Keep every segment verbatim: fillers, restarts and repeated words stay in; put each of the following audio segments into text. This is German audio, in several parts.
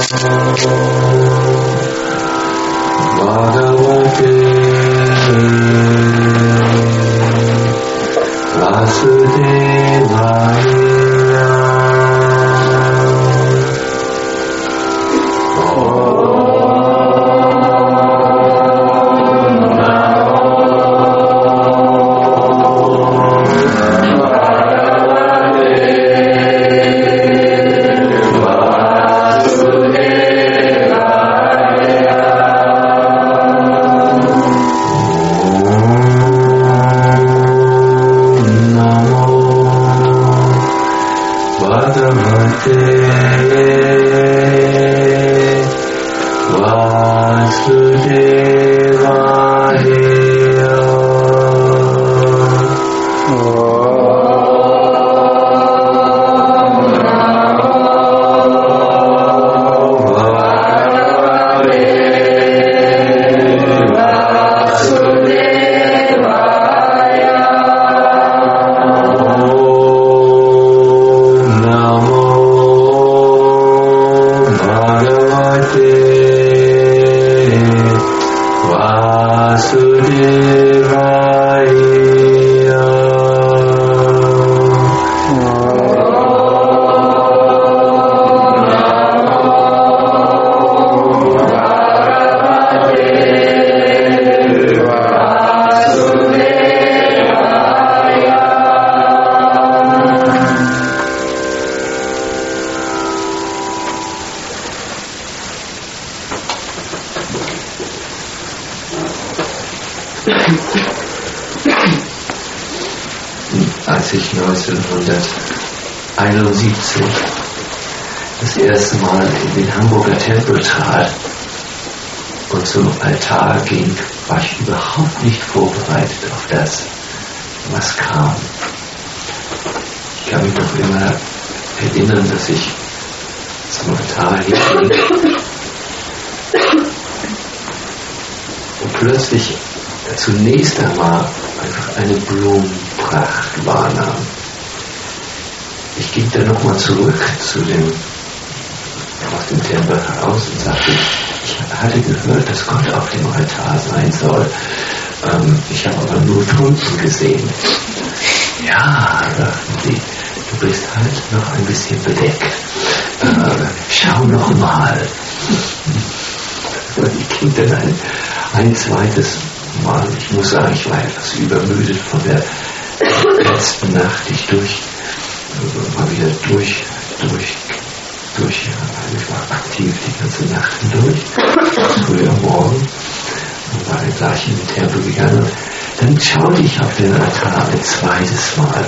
Bhagavate Vasudevaya. Als ich neunzehnhunderteinundsiebzig das erste Mal in den Hamburger Tempel trat und zum Altar ging, war ich überhaupt nicht vorbereitet auf das, was kam. Ich kann mich noch immer erinnern, dass ich zum Altar hinging und plötzlich zunächst einmal einfach eine Blumenpracht wahrnahm. Ich ging dann nochmal zurück zu dem, aus dem Tempel heraus und sagte, ich hatte gehört, dass Gott auf dem Altar sein soll. Ähm, ich habe aber nur Tulpen gesehen. Ja, sagten sie, du bist halt noch ein bisschen bedeckt. Äh, schau noch mal. Und ich ging dann ein, ein zweites Mal, ich muss sagen, ich war etwas übermüdet von der letzten Nacht, ich durch, mal wieder durch, durch, durch, ich war aktiv die ganze Nacht hindurch, früh am Morgen, und war dann gleich in den Tempel gegangen. Und dann schaute ich auf den Altar ein zweites Mal.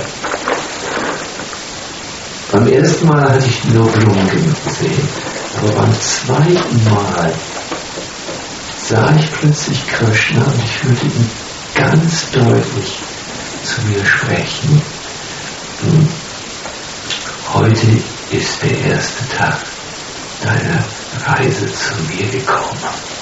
Beim ersten Mal hatte ich nur Blumen gesehen, aber beim zweiten Mal sah ich plötzlich Krishna und ich hörte ihn ganz deutlich zu mir sprechen. Heute ist der erste Tag deiner Reise zu mir gekommen.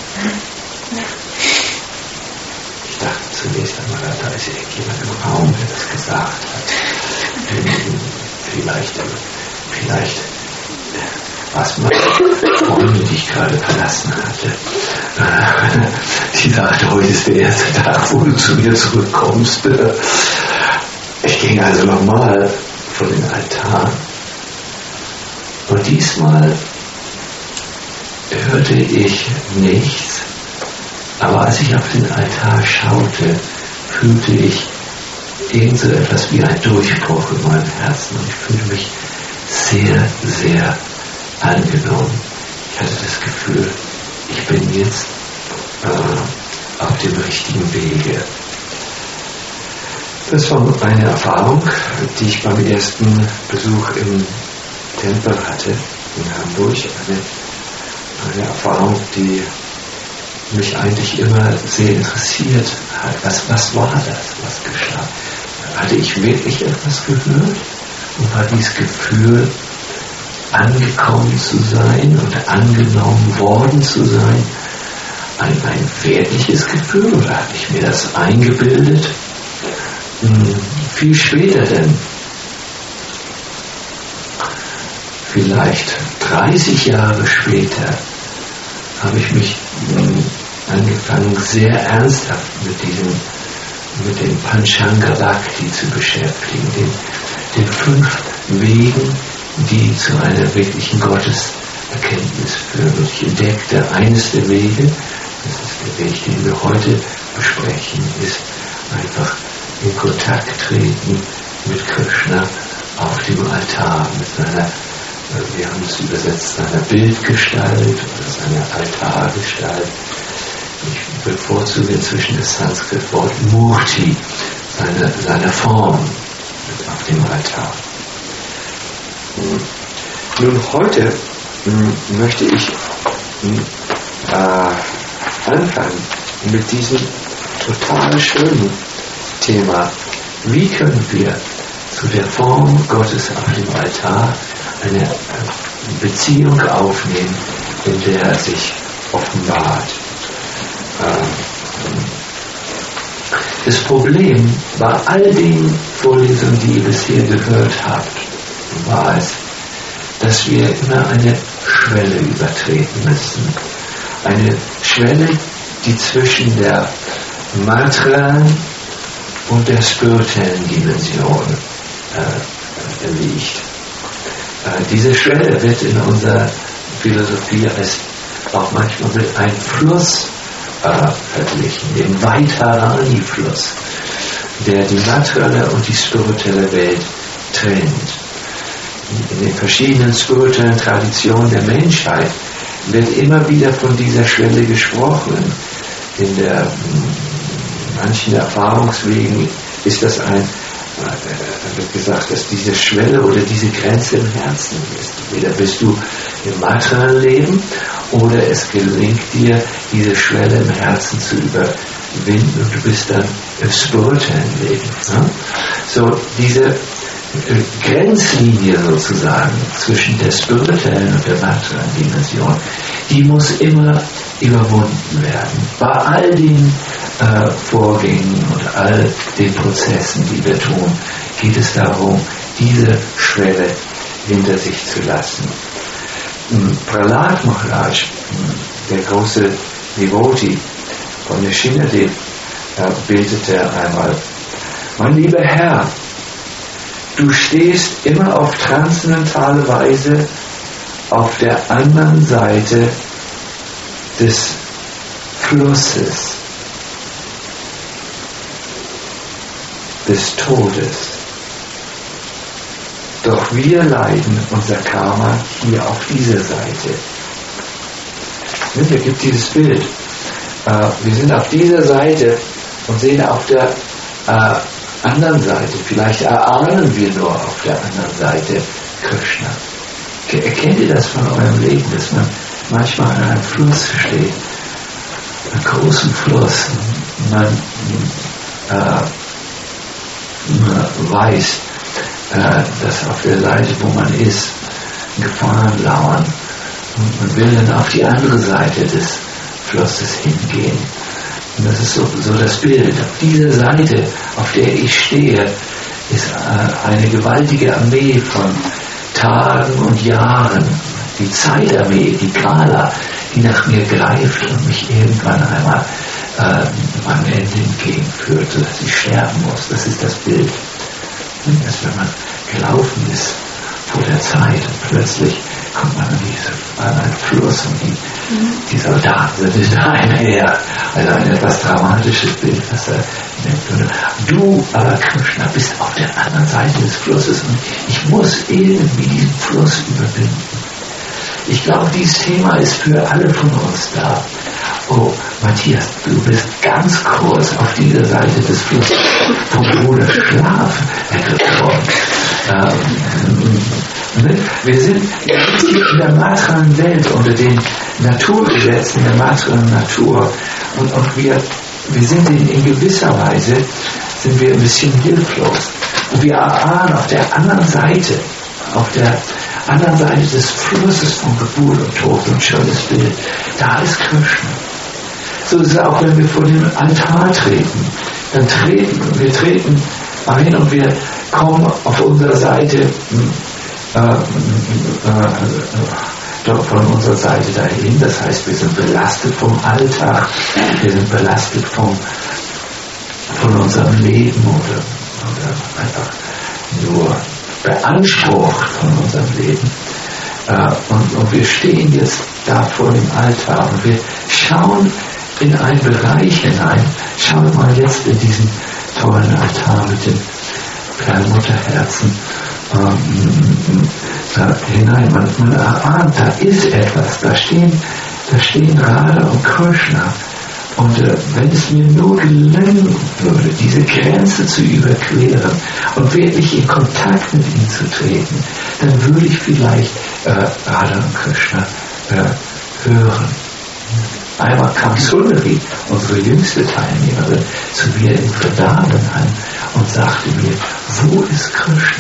Ich dachte zunächst einmal, da ist irgendjemand im Raum, der das gesagt hat. Vielleicht, vielleicht was meine Freundin, die ich gerade verlassen hatte, die sagte, heute ist der erste Tag, wo du zu mir zurückkommst. Ich ging also nochmal vor den Altar und diesmal hörte ich nichts, aber als ich auf den Altar schaute, fühlte ich irgend so etwas wie ein Durchbruch in meinem Herzen und ich fühlte mich sehr, sehr angenommen. Ich hatte das Gefühl, ich bin jetzt äh, auf dem richtigen Wege. Das war eine Erfahrung, die ich beim ersten Besuch im Tempel hatte in Hamburg. Eine, eine Erfahrung, die mich eigentlich immer sehr interessiert hat. Was, was war das, was geschah? Hatte ich wirklich etwas gehört? Und war dieses Gefühl, angekommen zu sein und angenommen worden zu sein, ein, ein wertliches Gefühl, oder habe ich mir das eingebildet? Hm, viel später denn. vielleicht dreißig Jahre später, habe ich mich angefangen, sehr ernsthaft mit diesem, mit dem Panchanga Bhakti zu beschäftigen, den, den fünf Wegen, die zu einer wirklichen Gotteserkenntnis führen. Und ich entdeckte, eines der Wege, das ist der Weg, den wir heute besprechen, ist einfach in Kontakt treten mit Krishna auf dem Altar, mit seiner, wir haben es übersetzt, seiner Bildgestalt oder seiner Altargestalt. Ich bevorzuge inzwischen das Sanskrit-Wort Murti, seine, seine Form auf dem Altar. Nun, heute m, möchte ich m, äh, anfangen mit diesem total schönen Thema. Wie können wir zu der Form Gottes auf dem Altar eine äh, Beziehung aufnehmen, in der er sich offenbart? Das Problem bei all den Vorlesungen, die ihr bisher gehört habt, war es, dass wir immer eine Schwelle übertreten müssen. Eine Schwelle, die zwischen der materiellen und der spirituellen Dimension äh, liegt. Äh, diese Schwelle wird in unserer Philosophie als auch manchmal mit einem Fluss äh, verglichen, dem Vaitarani-Fluss, der die materielle und die spirituelle Welt trennt. In den verschiedenen spirituellen Traditionen der Menschheit wird immer wieder von dieser Schwelle gesprochen. In der in manchen Erfahrungswegen ist das ein, äh, wird gesagt, dass diese Schwelle oder diese Grenze im Herzen ist. Entweder bist du im materiellen Leben oder es gelingt dir, diese Schwelle im Herzen zu überwinden und du bist dann im spirituellen Leben. Ne? So diese Grenzlinie sozusagen zwischen der spirituellen und der materiellen Dimension, die muss immer überwunden werden. Bei all den äh, Vorgängen und all den Prozessen, die wir tun, geht es darum, diese Schwelle hinter sich zu lassen. Prahlad Maharaj, der große Devotee von Nrsimhadev, äh, betete einmal: Mein lieber Herr, du stehst immer auf transzendentale Weise auf der anderen Seite des Flusses, des Todes. Doch wir leiden unser Karma hier auf dieser Seite. Hier gibt dieses Bild. Wir sind auf dieser Seite und sehen auf der anderen Seite, vielleicht erahnen wir nur auf der anderen Seite Krishna. Erkennt ihr das von eurem Leben, dass man manchmal an einem Fluss steht, einem großen Fluss, man, äh, man weiß, äh, dass auf der Seite, wo man ist, Gefahren lauern und man will dann auf die andere Seite des Flusses hingehen. Und das ist so, so das Bild. Auf dieser Seite, auf der ich stehe, ist äh, eine gewaltige Armee von Tagen und Jahren, die Zeitarmee, die Kala, die nach mir greift und mich irgendwann einmal äh, meinem Ende entgegenführt, sodass ich sterben muss. Das ist das Bild. Und dass wenn man gelaufen ist vor der Zeit und plötzlich kommt man an, diese, an einen Fluss und die, mhm. die Soldaten sind da einher. Also ein etwas dramatisches Bild, was er nennt. Du, aber Krishna, bist auf der anderen Seite des Flusses und ich muss irgendwie diesen Fluss überwinden. Ich glaube, dieses Thema ist für alle von uns da. Oh, Matthias, du bist ganz kurz auf dieser Seite des Flusses vom Bruder Schlaf ergriffen worden. Ähm, wir sind hier in der materiellen Welt, unter den Naturgesetzen der materiellen Natur. Und, und wir, wir sind in, in gewisser Weise sind wir ein bisschen hilflos. Und wir erfahren auf der anderen Seite, auf der anderen Seite des Flusses von Geburt und Tod, so ein schönes Bild, da ist Krishna. So ist es auch, wenn wir vor dem Altar treten. Dann treten wir treten ein und wir kommen auf unserer Seite äh, äh, äh, von unserer Seite dahin. Das heißt, wir sind belastet vom Alltag, wir sind belastet vom, von unserem Leben oder, oder einfach nur beansprucht von unserem Leben. Äh, und, und wir stehen jetzt da vor dem Altar und wir schauen in einen Bereich hinein. Schaut mal jetzt in diesen tollen Altar mit den Perlmutterherzen ähm, da hinein. Man, man erahnt, da ist etwas. Da stehen, da stehen Radha und Krishna. Und äh, wenn es mir nur gelingen würde, diese Grenze zu überqueren und wirklich in Kontakt mit ihm zu treten, dann würde ich vielleicht äh, Radha und Krishna äh, hören. Einmal kam Sundari, unsere jüngste Teilnehmerin, zu mir in Vrindavan und sagte mir, wo ist Krishna?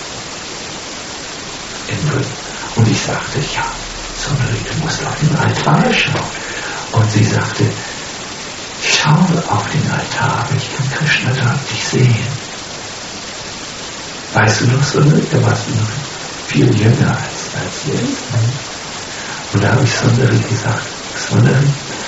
Und ich sagte, ja, Sundari, du musst auf den Altar schauen. Und sie sagte, schau auf den Altar, ich kann Krishna dort nicht sehen. Weißt du noch, Sundari, da warst du noch viel jünger als, als jetzt. Und da habe ich Sundari gesagt, Sundari,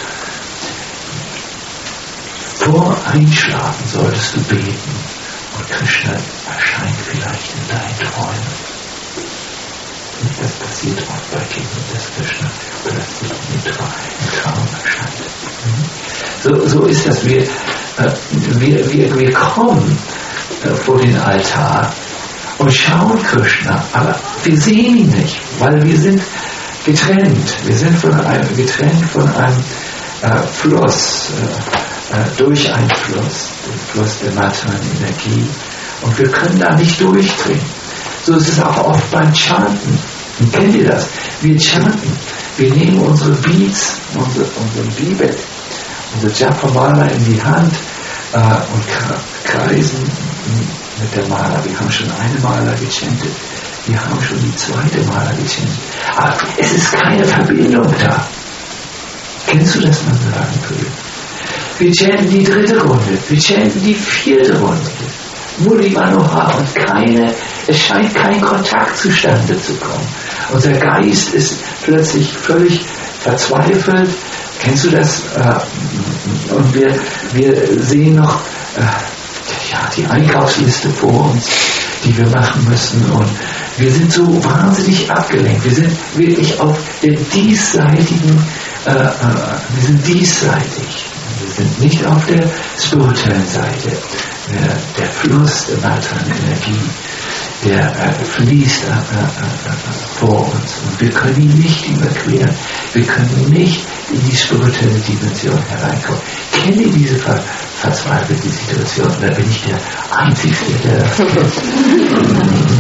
vor Einschlafen solltest du beten und Krishna erscheint vielleicht in deinen Träumen. Und das passiert oft bei Kindern, dass Krishna plötzlich im Traum erscheint. So, so ist das. Wir, äh, wir, wir, wir kommen äh, vor den Altar und schauen Krishna, aber wir sehen ihn nicht, weil wir sind getrennt. Wir sind von einem, getrennt von einem äh, Fluss, äh, äh, durch einen Fluss, den Fluss der materiellen Energie. Und wir können da nicht durchdringen. So ist es auch oft beim Chanten. Und kennt ihr das? Wir chanten. Wir nehmen unsere Beats, unsere, unseren Bibet, unsere Japamala in die Hand äh, und kreisen mit der Mala. Wir haben schon eine Mala gechantet. Wir haben schon die zweite Mala gechantet. Aber es ist keine Verbindung da. Kennst du das, man sagen würde? Wir chanten die dritte Runde. Wir chanten die vierte Runde. Murli Manohar und keine, es scheint kein Kontakt zustande zu kommen. Unser Geist ist plötzlich völlig verzweifelt. Kennst du das? Und wir, wir sehen noch ja, die Einkaufsliste vor uns, die wir machen müssen. Und wir sind so wahnsinnig abgelenkt. Wir sind wirklich auf der diesseitigen, äh, äh, wir sind diesseitig. Wir sind nicht auf der spirituellen Seite. Der, der Fluss der materiellen Energie, der äh, fließt äh, äh, vor uns. Und wir können ihn nicht überqueren. Wir können nicht in die spirituelle Dimension hereinkommen. Kennt ihr diese ver verzweifelte Situation? Da bin ich der Einzige, der das kennt.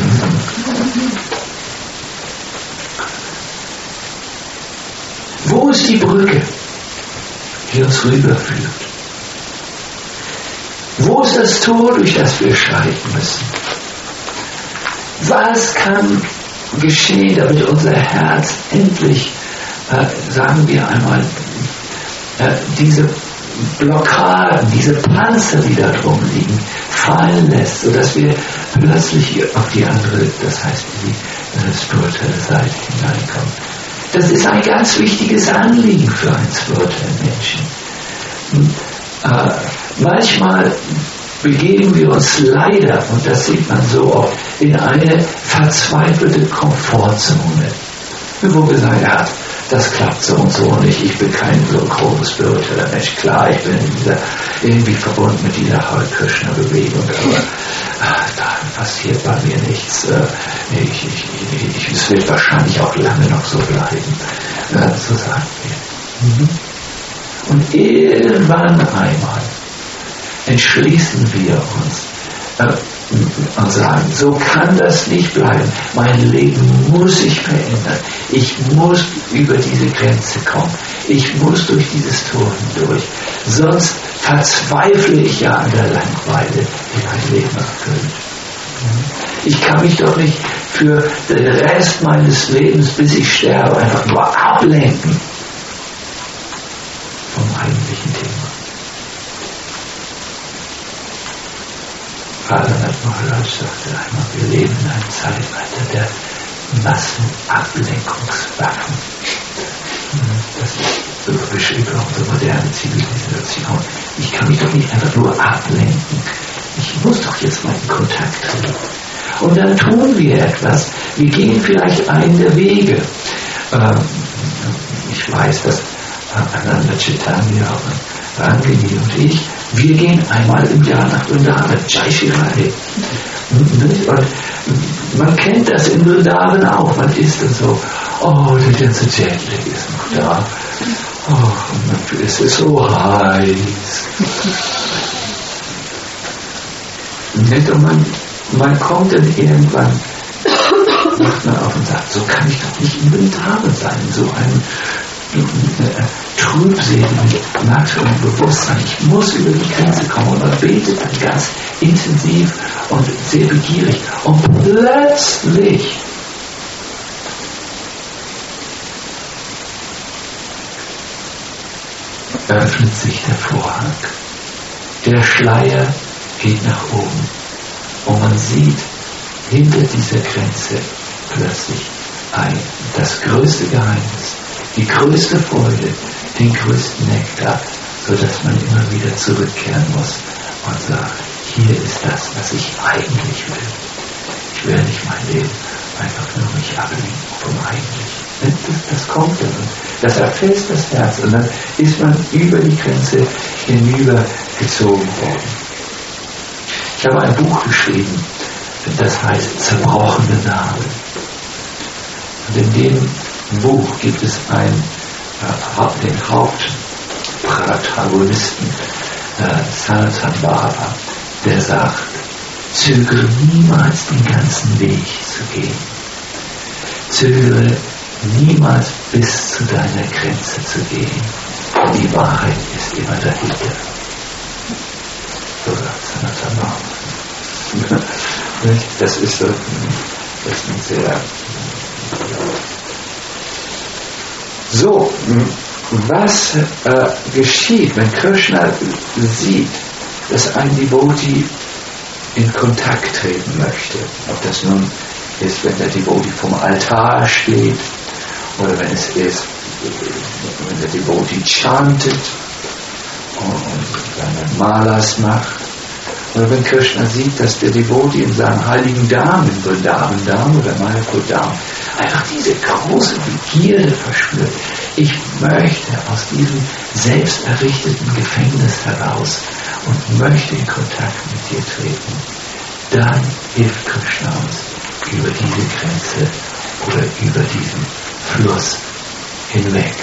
Wo ist die Brücke, die uns rüberführt? Wo ist das Tor, durch das wir schreiten müssen? Was kann geschehen, damit unser Herz endlich, äh, sagen wir einmal, äh, diese Blockaden, diese Panzer, die da drum liegen, fallen lässt, sodass wir plötzlich auf die andere, das heißt in die äh, spirituelle Seite hineinkommen. Das ist ein ganz wichtiges Anliegen für einen spirituellen Menschen. Und, äh, manchmal begeben wir uns leider, und das sieht man so oft, in eine verzweifelte Komfortzone, wo wir sagen, ja, das klappt so und so nicht, ich bin kein so großes spiritueller Mensch. Klar, ich bin in dieser, irgendwie verbunden mit dieser Hare-Krishna-Bewegung, aber ach, da passiert bei mir nichts. Ich, ich, ich, ich, es wird wahrscheinlich auch lange noch so bleiben. Ja, so sagen wir. Mhm. Und irgendwann einmal entschließen wir uns äh, und sagen, so kann das nicht bleiben. Mein Leben muss sich verändern. Ich muss über diese Grenze kommen. Ich muss durch dieses Tor hindurch. Sonst verzweifle ich ja an der Langeweile, die mein Leben erfüllt. Ich kann mich doch nicht für den Rest meines Lebens, bis ich sterbe, einfach nur ablenken vom eigentlichen Thema. Prahlad Maharaj sagte einmal, wir leben in einem Zeitalter der Massenablenkungswaffen. Das ist so beschrieben unsere moderne Zivilisation. Ich kann mich doch nicht einfach nur ablenken. Ich muss doch jetzt mal in Kontakt treten. Und dann tun wir etwas. Wir gehen vielleicht einen der Wege. Ähm, ich weiß, dass Ananda Chaitanya, Rangini und ich, wir gehen einmal im Jahr nach Vrindavan, Jai Shri Radhe. Und man kennt das in Vrindavan auch, man isst und so, oh, der ganze Jetlag ist noch da. Oh, und es ist so heiß. Und man, man kommt dann irgendwann, macht man auf und sagt, so kann ich doch nicht in Vrindavan sein, in so einem äh, trübseligen materiellen Bewusstsein. Ich muss über die Grenze kommen. Und man betet dann ganz intensiv und sehr begierig. Und plötzlich öffnet sich der Vorhang. Der Schleier geht nach oben. Und man sieht hinter dieser Grenze plötzlich ein, das größte Geheimnis, die größte Freude, den größten Nektar, sodass man immer wieder zurückkehren muss und sagt, hier ist das, was ich eigentlich will. Ich will nicht mein Leben einfach nur mich ablenken vom Eigentlichen. Das, das kommt dann und das erfasst das Herz und dann ist man über die Grenze hinübergezogen worden. Ich habe ein Buch geschrieben, das heißt Zerbrochene Narben. Und in dem Buch gibt es einen, äh, den Hauptprotagonisten, äh, Sanatan Baba, der sagt, zögere niemals den ganzen Weg zu gehen. Zögere niemals bis zu deiner Grenze zu gehen. Die Wahrheit ist immer dahinter. So sagt Sanatan Baba. Das ist so, das ist ein sehr... So, was äh, geschieht, wenn Krishna sieht, dass ein Devotee in Kontakt treten möchte? Ob das nun ist, wenn der Devotee vom Altar steht, oder wenn es ist, wenn der Devotee chantet und seine Malas macht, oder wenn Krishna sieht, dass der Devotee in seinem heiligen Dham, in Vrindavan Dham oder Mayapur Dham, einfach diese große Begierde verspürt. Ich möchte aus diesem selbst errichteten Gefängnis heraus und möchte in Kontakt mit dir treten. Dann hilft Krishna uns über diese Grenze oder über diesen Fluss hinweg.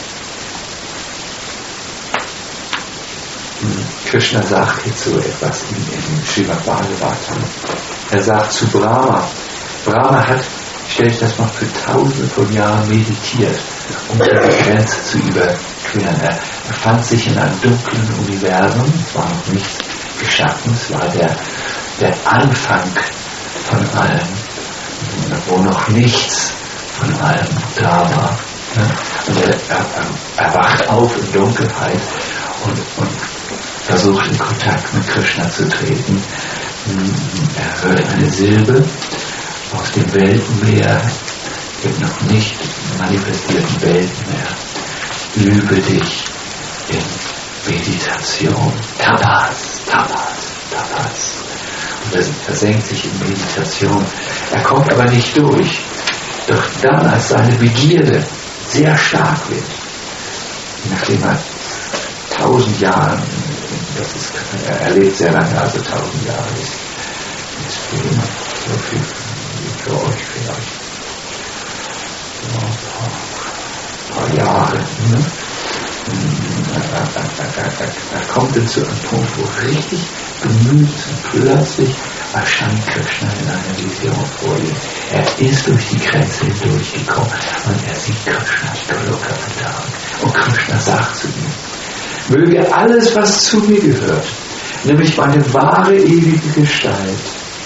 Krishna sagt hierzu etwas in, in Srimad Bhagavatam. Er sagt zu Brahma, Brahma hat, stell ich das mal für tausende von Jahren meditiert, um die Grenze zu überqueren. Er, er fand sich in einem dunklen Universum, es war noch nichts geschaffen, es war der, der Anfang von allem, wo noch nichts von allem da war. Und er, er, er wacht auf in Dunkelheit und, und versucht in Kontakt mit Krishna zu treten. Er hört eine Silbe aus dem Weltenmeer, dem noch nicht manifestierten Weltenmeer. Übe dich in Meditation. Tapas, Tapas, Tapas. Und er versenkt sich in Meditation. Er kommt aber nicht durch. Doch dann, als seine Begierde sehr stark wird, nachdem er tausend Jahre, das ist, er lebt sehr lange, also tausend Jahre ist, ist für jemand so viel wie für euch vielleicht. So ein paar, paar Jahre. Ne? Er, er, er, er, er kommt dann zu einem Punkt, wo richtig bemüht und plötzlich erscheint Krishna in einer Vision vor ihm. Er ist durch die Grenze hindurchgekommen und er sieht Krishna Goloka-Vrindavan. Und Krishna sagt zu ihm, möge alles, was zu mir gehört, nämlich meine wahre ewige Gestalt,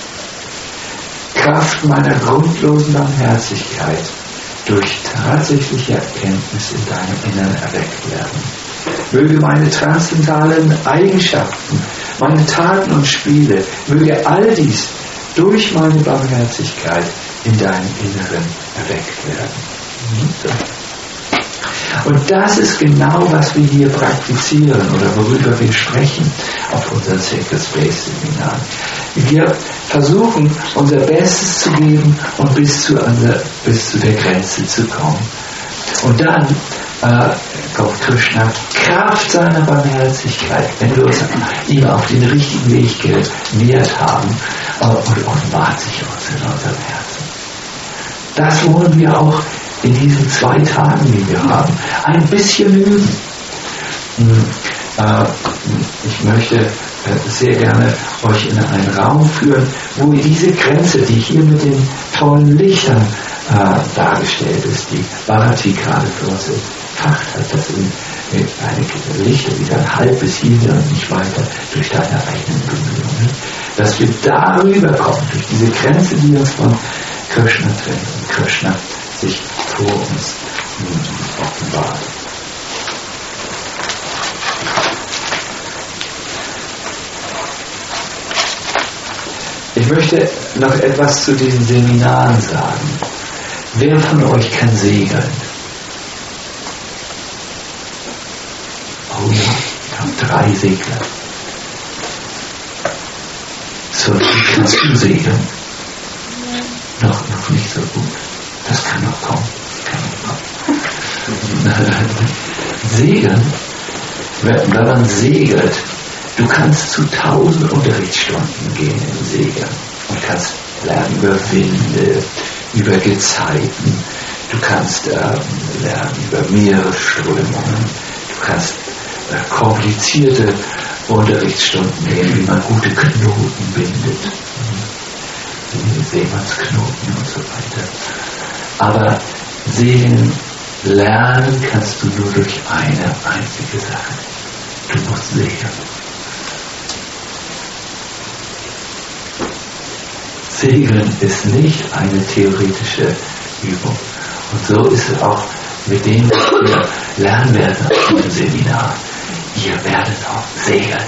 Kraft meiner grundlosen Barmherzigkeit, durch tatsächliche Erkenntnis in deinem Innern erweckt werden. Möge meine transzendentalen Eigenschaften, meine Taten und Spiele, möge all dies durch meine Barmherzigkeit in deinem Inneren erweckt werden. Und das ist genau, was wir hier praktizieren oder worüber wir sprechen auf unseren Sacred Space Seminaren. Wir versuchen, unser Bestes zu geben und bis zu, unser, bis zu der Grenze zu kommen. Und dann äh, kommt Krishna, Kraft seiner Barmherzigkeit, wenn wir uns ihm auf den richtigen Weg genähert haben, äh, und offenbart sich uns in unserem Herzen. Das wollen wir auch in diesen zwei Tagen, die wir haben, ein bisschen üben. Ich möchte sehr gerne euch in einen Raum führen, wo ihr diese Grenze, die hier mit den tollen Lichtern dargestellt ist, die Bharati gerade für uns entfacht hat, das sind eine Lichter, die dann halb bis hierhin und nicht weiter durch deine eigenen Bemühungen, dass wir darüber kommen, durch diese Grenze, die uns von Krishna trennt und Krishna sich vor uns offenbart. Ich möchte noch etwas zu diesen Seminaren sagen. Wer von euch kann segeln? Oh ja, wir haben drei Segler. So, wie kannst du segeln? Noch, noch nicht so gut. Das kann noch kommen. Das kann noch kommen. Segeln, wenn man segelt, du kannst zu tausend Unterrichtsstunden gehen im Segeln und kannst lernen über Winde, über Gezeiten, du kannst äh, lernen über Meeresströmungen, du kannst äh, komplizierte Unterrichtsstunden nehmen, wie man gute Knoten bindet, Seemannsknoten und so weiter. Aber Segeln lernen kannst du nur durch eine einzige Sache. Du musst segeln. Segeln ist nicht eine theoretische Übung. Und so ist es auch mit dem, was wir lernen werden auf diesem Seminar. Ihr werdet auch segeln.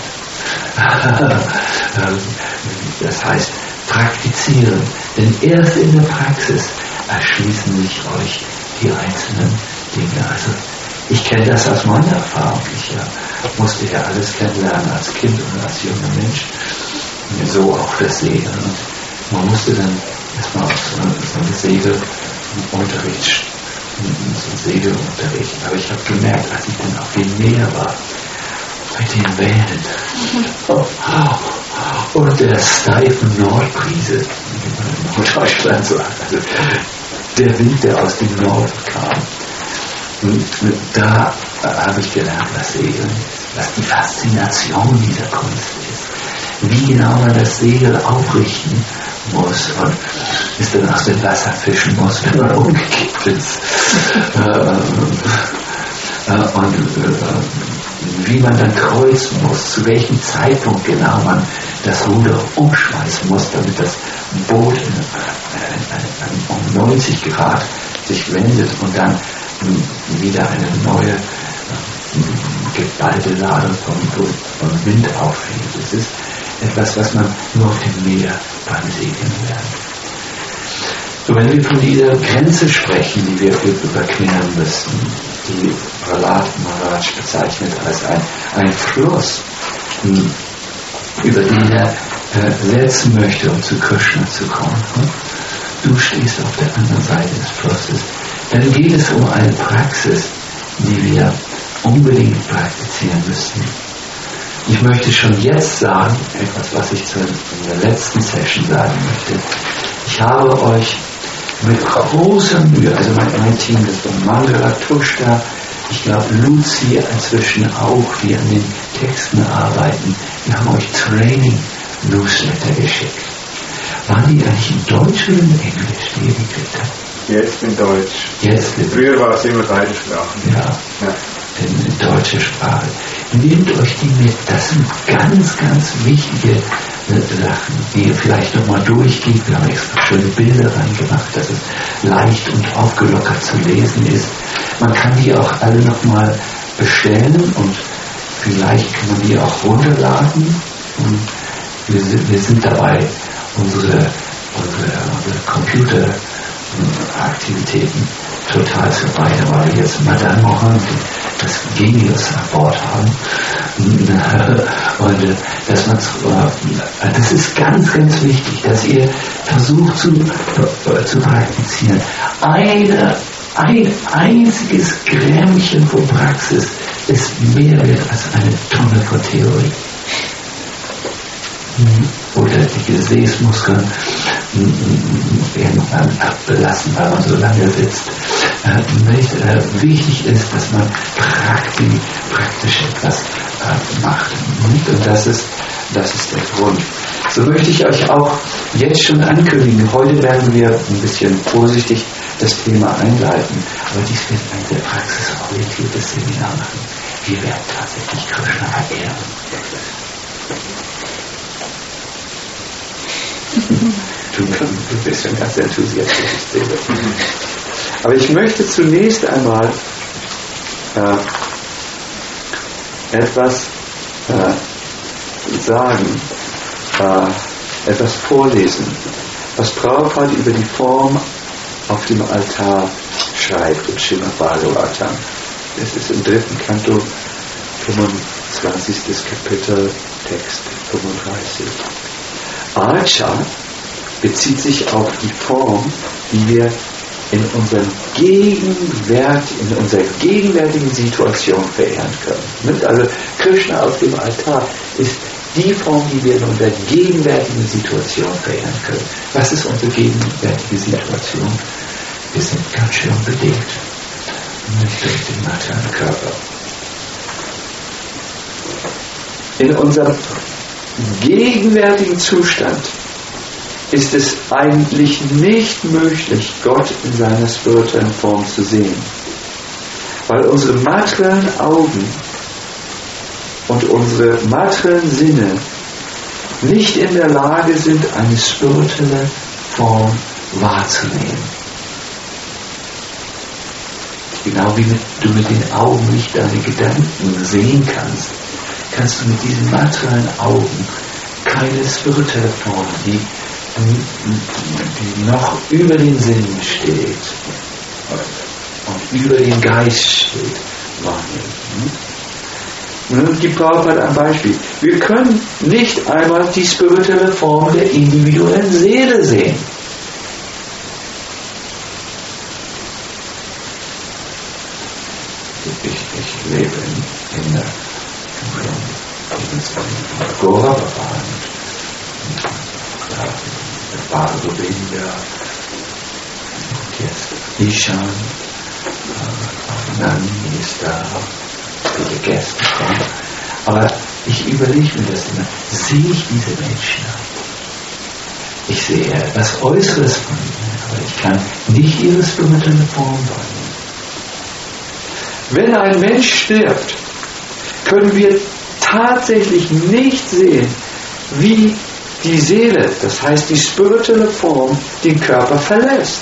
Das heißt, praktizieren. Denn erst in der Praxis erschließen sich euch die einzelnen Dinge. Also ich kenne das aus meiner Erfahrung. Ich ja, musste ja alles kennenlernen als Kind und als junger Mensch. So auch das Segeln. Und man musste dann erstmal auf so einen Segelunterricht, so einen Segelunterricht. Aber ich habe gemerkt, als ich dann auf dem Meer war, mit den Wellen oh, oh, und der steifen Nordbrise, wie man in Norddeutschland sagt, also der Wind, der aus dem Norden kam. Und da habe ich gelernt, was Segeln ist, was die Faszination dieser Kunst ist, wie genau man das Segel aufrichten muss und es dann aus dem Wasser fischen muss, wenn man umgekippt ist. Und wie man dann kreuzen muss, zu welchem Zeitpunkt genau man das Ruder umschmeißen muss, damit das Boot um neunzig Grad sich wendet und dann wieder eine neue geballte Ladung von, von Wind auffängt. Das ist etwas, was man nur auf dem Meer beim Segeln lernt. So, wenn wir von dieser Grenze sprechen, die wir überqueren müssen, die Prahlad Maharaj bezeichnet als ein, ein Fluss, über den er äh, setzen möchte, um zu Krishna zu kommen. Du stehst auf der anderen Seite des Flusses. Dann geht es um eine Praxis, die wir unbedingt praktizieren müssen. Ich möchte schon jetzt sagen, etwas, was ich in der letzten Session sagen möchte. Ich habe euch mit großer Mühe, also mein, mein Team, das war Mandala, Tushta, ich glaube Lucy inzwischen auch, die an den Texten arbeiten, wir haben euch Training-Newsletter geschickt. Waren die eigentlich in Deutsch oder in Englisch, die ihr gekriegt habt? Jetzt in Deutsch. Jetzt in Früher war es immer beide Sprachen. Ja, ja. In, in deutscher Sprache. Nehmt euch die mit. Das sind ganz, ganz wichtige äh, Sachen, die ihr vielleicht nochmal durchgeht. Wir haben extra schöne Bilder reingemacht, dass es leicht und aufgelockert zu lesen ist. Man kann die auch alle nochmal bestellen und vielleicht kann man die auch runterladen. Und wir sind, wir sind dabei, unsere, unsere, unsere Computeraktivitäten total zu weit, weil wir jetzt Madame Morin, das Genius an Bord haben. Und dass man, das ist ganz, ganz wichtig, dass ihr versucht zu, zu praktizieren. Eine, ein einziges Grämmchen von Praxis ist mehr wert als eine Tonne von Theorie. Oder die Gesäßmuskeln irgendwann abbelassen, weil man so lange sitzt. Äh, nicht, äh, wichtig ist, dass man praktisch, praktisch etwas äh, macht. Nicht? Und das ist, das ist der Grund. So möchte ich euch auch jetzt schon ankündigen. Heute werden wir ein bisschen vorsichtig das Thema einleiten, aber dies wird ein sehr praxisorientiertes Seminar machen. Wir werden tatsächlich Krishna verehren. Du, du bist schon ganz enthusiastisch, ich sehe das. Aber ich möchte zunächst einmal äh, etwas äh, sagen, äh, etwas vorlesen, was Prabhupada über die Form auf dem Altar schreibt in Srimad Bhagavatam. Das ist im dritten Kanto, fünfundzwanzigstes Kapitel, Text fünfunddreißig. Archa bezieht sich auf die Form, die wir in, unserem Gegenwert, in unserer gegenwärtigen Situation verehren können. Also Krishna auf dem Altar ist die Form, die wir in unserer gegenwärtigen Situation verehren können. Was ist unsere gegenwärtige Situation? Wir sind ganz schön bedingt, nicht durch den materiellen Körper. In unserem gegenwärtigen Zustand ist es eigentlich nicht möglich, Gott in seiner spirituellen Form zu sehen, weil unsere materiellen Augen und unsere materiellen Sinne nicht in der Lage sind, eine spirituelle Form wahrzunehmen. Genau wie mit, du mit den Augen nicht deine Gedanken sehen kannst, kannst du mit diesen materiellen Augen keine spirituelle Form, die die noch über den Sinnen steht und über den Geist steht, wahrnehmen. Und nun gibt Prabhupada ein Beispiel. Wir können nicht einmal die spirituelle Form der individuellen Seele sehen. Ich, ich lebe in, in der Gora-Baba. War so weniger und jetzt Ishan, äh, Nani ist da, viele Gäste kommen. Aber ich überlege mir das immer, sehe ich diese Menschen? Ich sehe etwas Äußeres von ihnen, aber ich kann nicht ihre spirituelle Form wahrnehmen. Wenn ein Mensch stirbt, können wir tatsächlich nicht sehen, wie die Seele, das heißt die spirituelle Form, den Körper verlässt.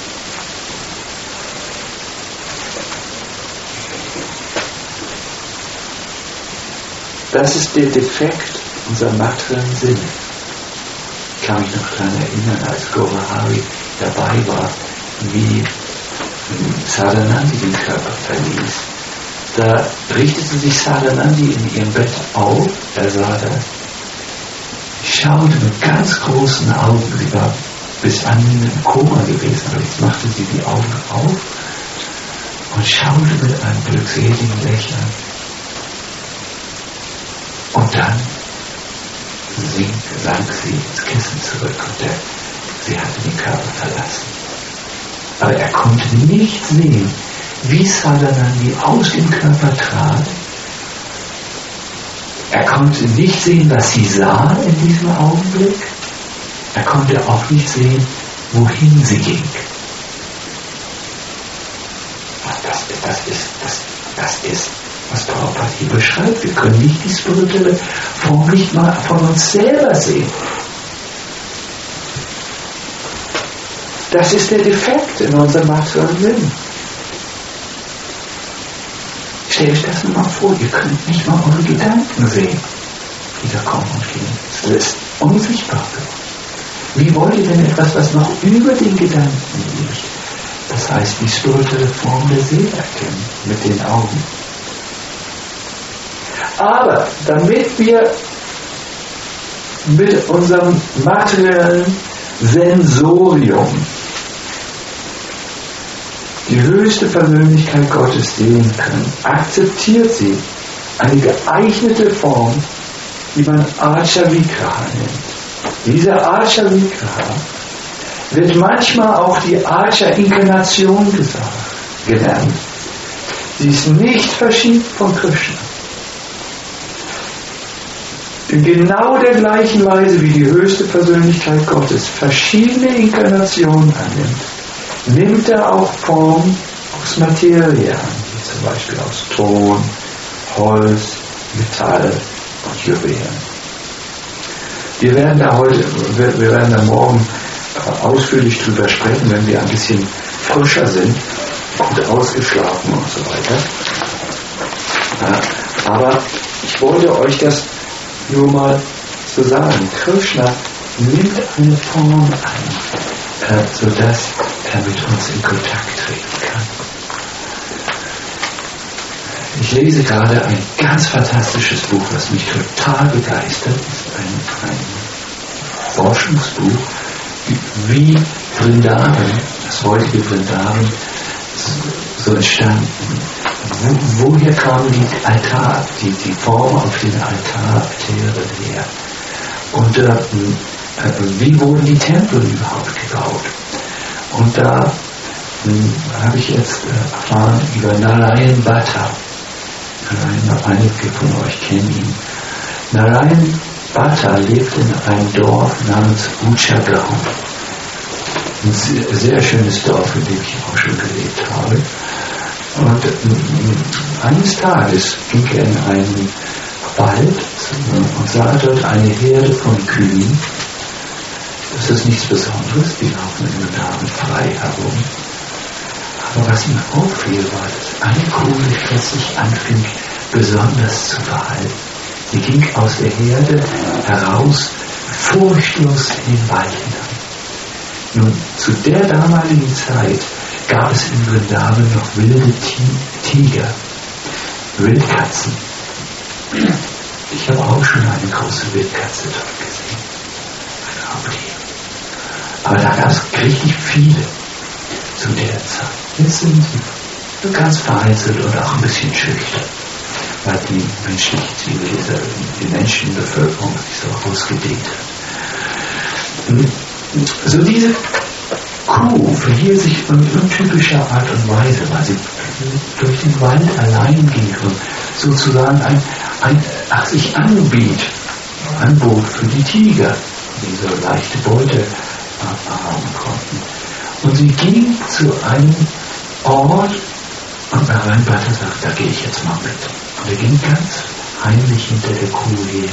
Das ist der Defekt unserer materiellen Sinne. Ich kann mich noch daran erinnern, als Gaurahari dabei war, wie Sadhanandi den Körper verließ. Da richtete sich Sadhanandi in ihrem Bett auf, er sah das, schaute mit ganz großen Augen, sie war bis anhin im Koma gewesen, aber jetzt machte sie die Augen auf und schaute mit einem glückseligen Lächeln. Und dann sank sie ins Kissen zurück und der, sie hatte den Körper verlassen. Aber er konnte nicht sehen, wie Sadhanandi aus dem Körper trat. Er konnte nicht sehen, was sie sah in diesem Augenblick. Er konnte auch nicht sehen, wohin sie ging. Das, das, ist, das, das ist, was Prabhupada hier beschreibt. Wir können nicht die spirituelle Form nicht mal von uns selber sehen. Das ist der Defekt in unserem materiellen Sinn. Stellt euch das nur mal vor, ihr könnt nicht mal eure Gedanken sehen, die da kommen und gehen. Das ist unsichtbar. Wie wollt ihr denn etwas, was noch über den Gedanken liegt? Das heißt, die spirituelle Form der Seele erkennen, mit den Augen. Aber damit wir mit unserem materiellen Sensorium die höchste Persönlichkeit Gottes sehen können, akzeptiert sie eine geeignete Form, die man Achavigraha nennt. Diese Achavigraha wird manchmal auch die Acha-Inkarnation genannt. Sie ist nicht verschieden von Krishna. In genau der gleichen Weise wie die höchste Persönlichkeit Gottes verschiedene Inkarnationen annimmt, nimmt er auch Form aus Materie an, wie zum Beispiel aus Ton, Holz, Metall und Juwelen. Wir werden da heute, wir, wir werden da morgen ausführlich drüber sprechen, wenn wir ein bisschen frischer sind, gut ausgeschlafen und so weiter. Ja, aber ich wollte euch das nur mal zu sagen. Krishna nimmt eine Form an, äh, sodass er mit uns in Kontakt treten kann. Ich lese gerade ein ganz fantastisches Buch, was mich total begeistert. Es ist ein, ein Forschungsbuch, wie Vrindavan, das heutige Vrindavan, so entstanden. Wo, woher kamen die Altar, die, die Form auf den Altaraltären her? Und äh, äh, wie wurden die Tempel überhaupt gebaut? Und da äh, habe ich jetzt äh, erfahren über Narayan Bhatta. Einige von euch kennen ihn. Narayan Bhatta lebt in einem Dorf namens Uchagaon. Ein sehr, sehr schönes Dorf, in dem ich auch schon gelebt habe. Und äh, eines Tages ging er in einen Wald und sah dort eine Herde von Kühen. Das ist nichts Besonderes, die laufen in den Tagen frei herum. Aber was ihm auffiel, war, dass eine Kuh sich plötzlich anfing, besonders zu verhalten. Sie ging aus der Herde heraus, furchtlos in den Wald hinein. Nun, zu der damaligen Zeit gab es in Vrindavan noch wilde Tiger, Wildkatzen. Ich habe auch schon eine große Wildkatze dort gesehen. Aber da gab es richtig viele zu der Zeit. Jetzt sind sie ganz vereinzelt und auch ein bisschen schüchtern, weil die menschliche Zivilisation, die Menschenbevölkerung sich so ausgedehnt hat. So diese Kuh verhielt sich in untypischer Art und Weise, weil sie durch den Wald allein ging und sozusagen ein, ein ach, sich anbiet, anbot für die Tiger, die so leichte Beute haben konnten. Und sie ging zu einem Ort und Narayan Bhatta sagt, da gehe ich jetzt mal mit. Und er ging ganz heimlich hinter der Kuh her.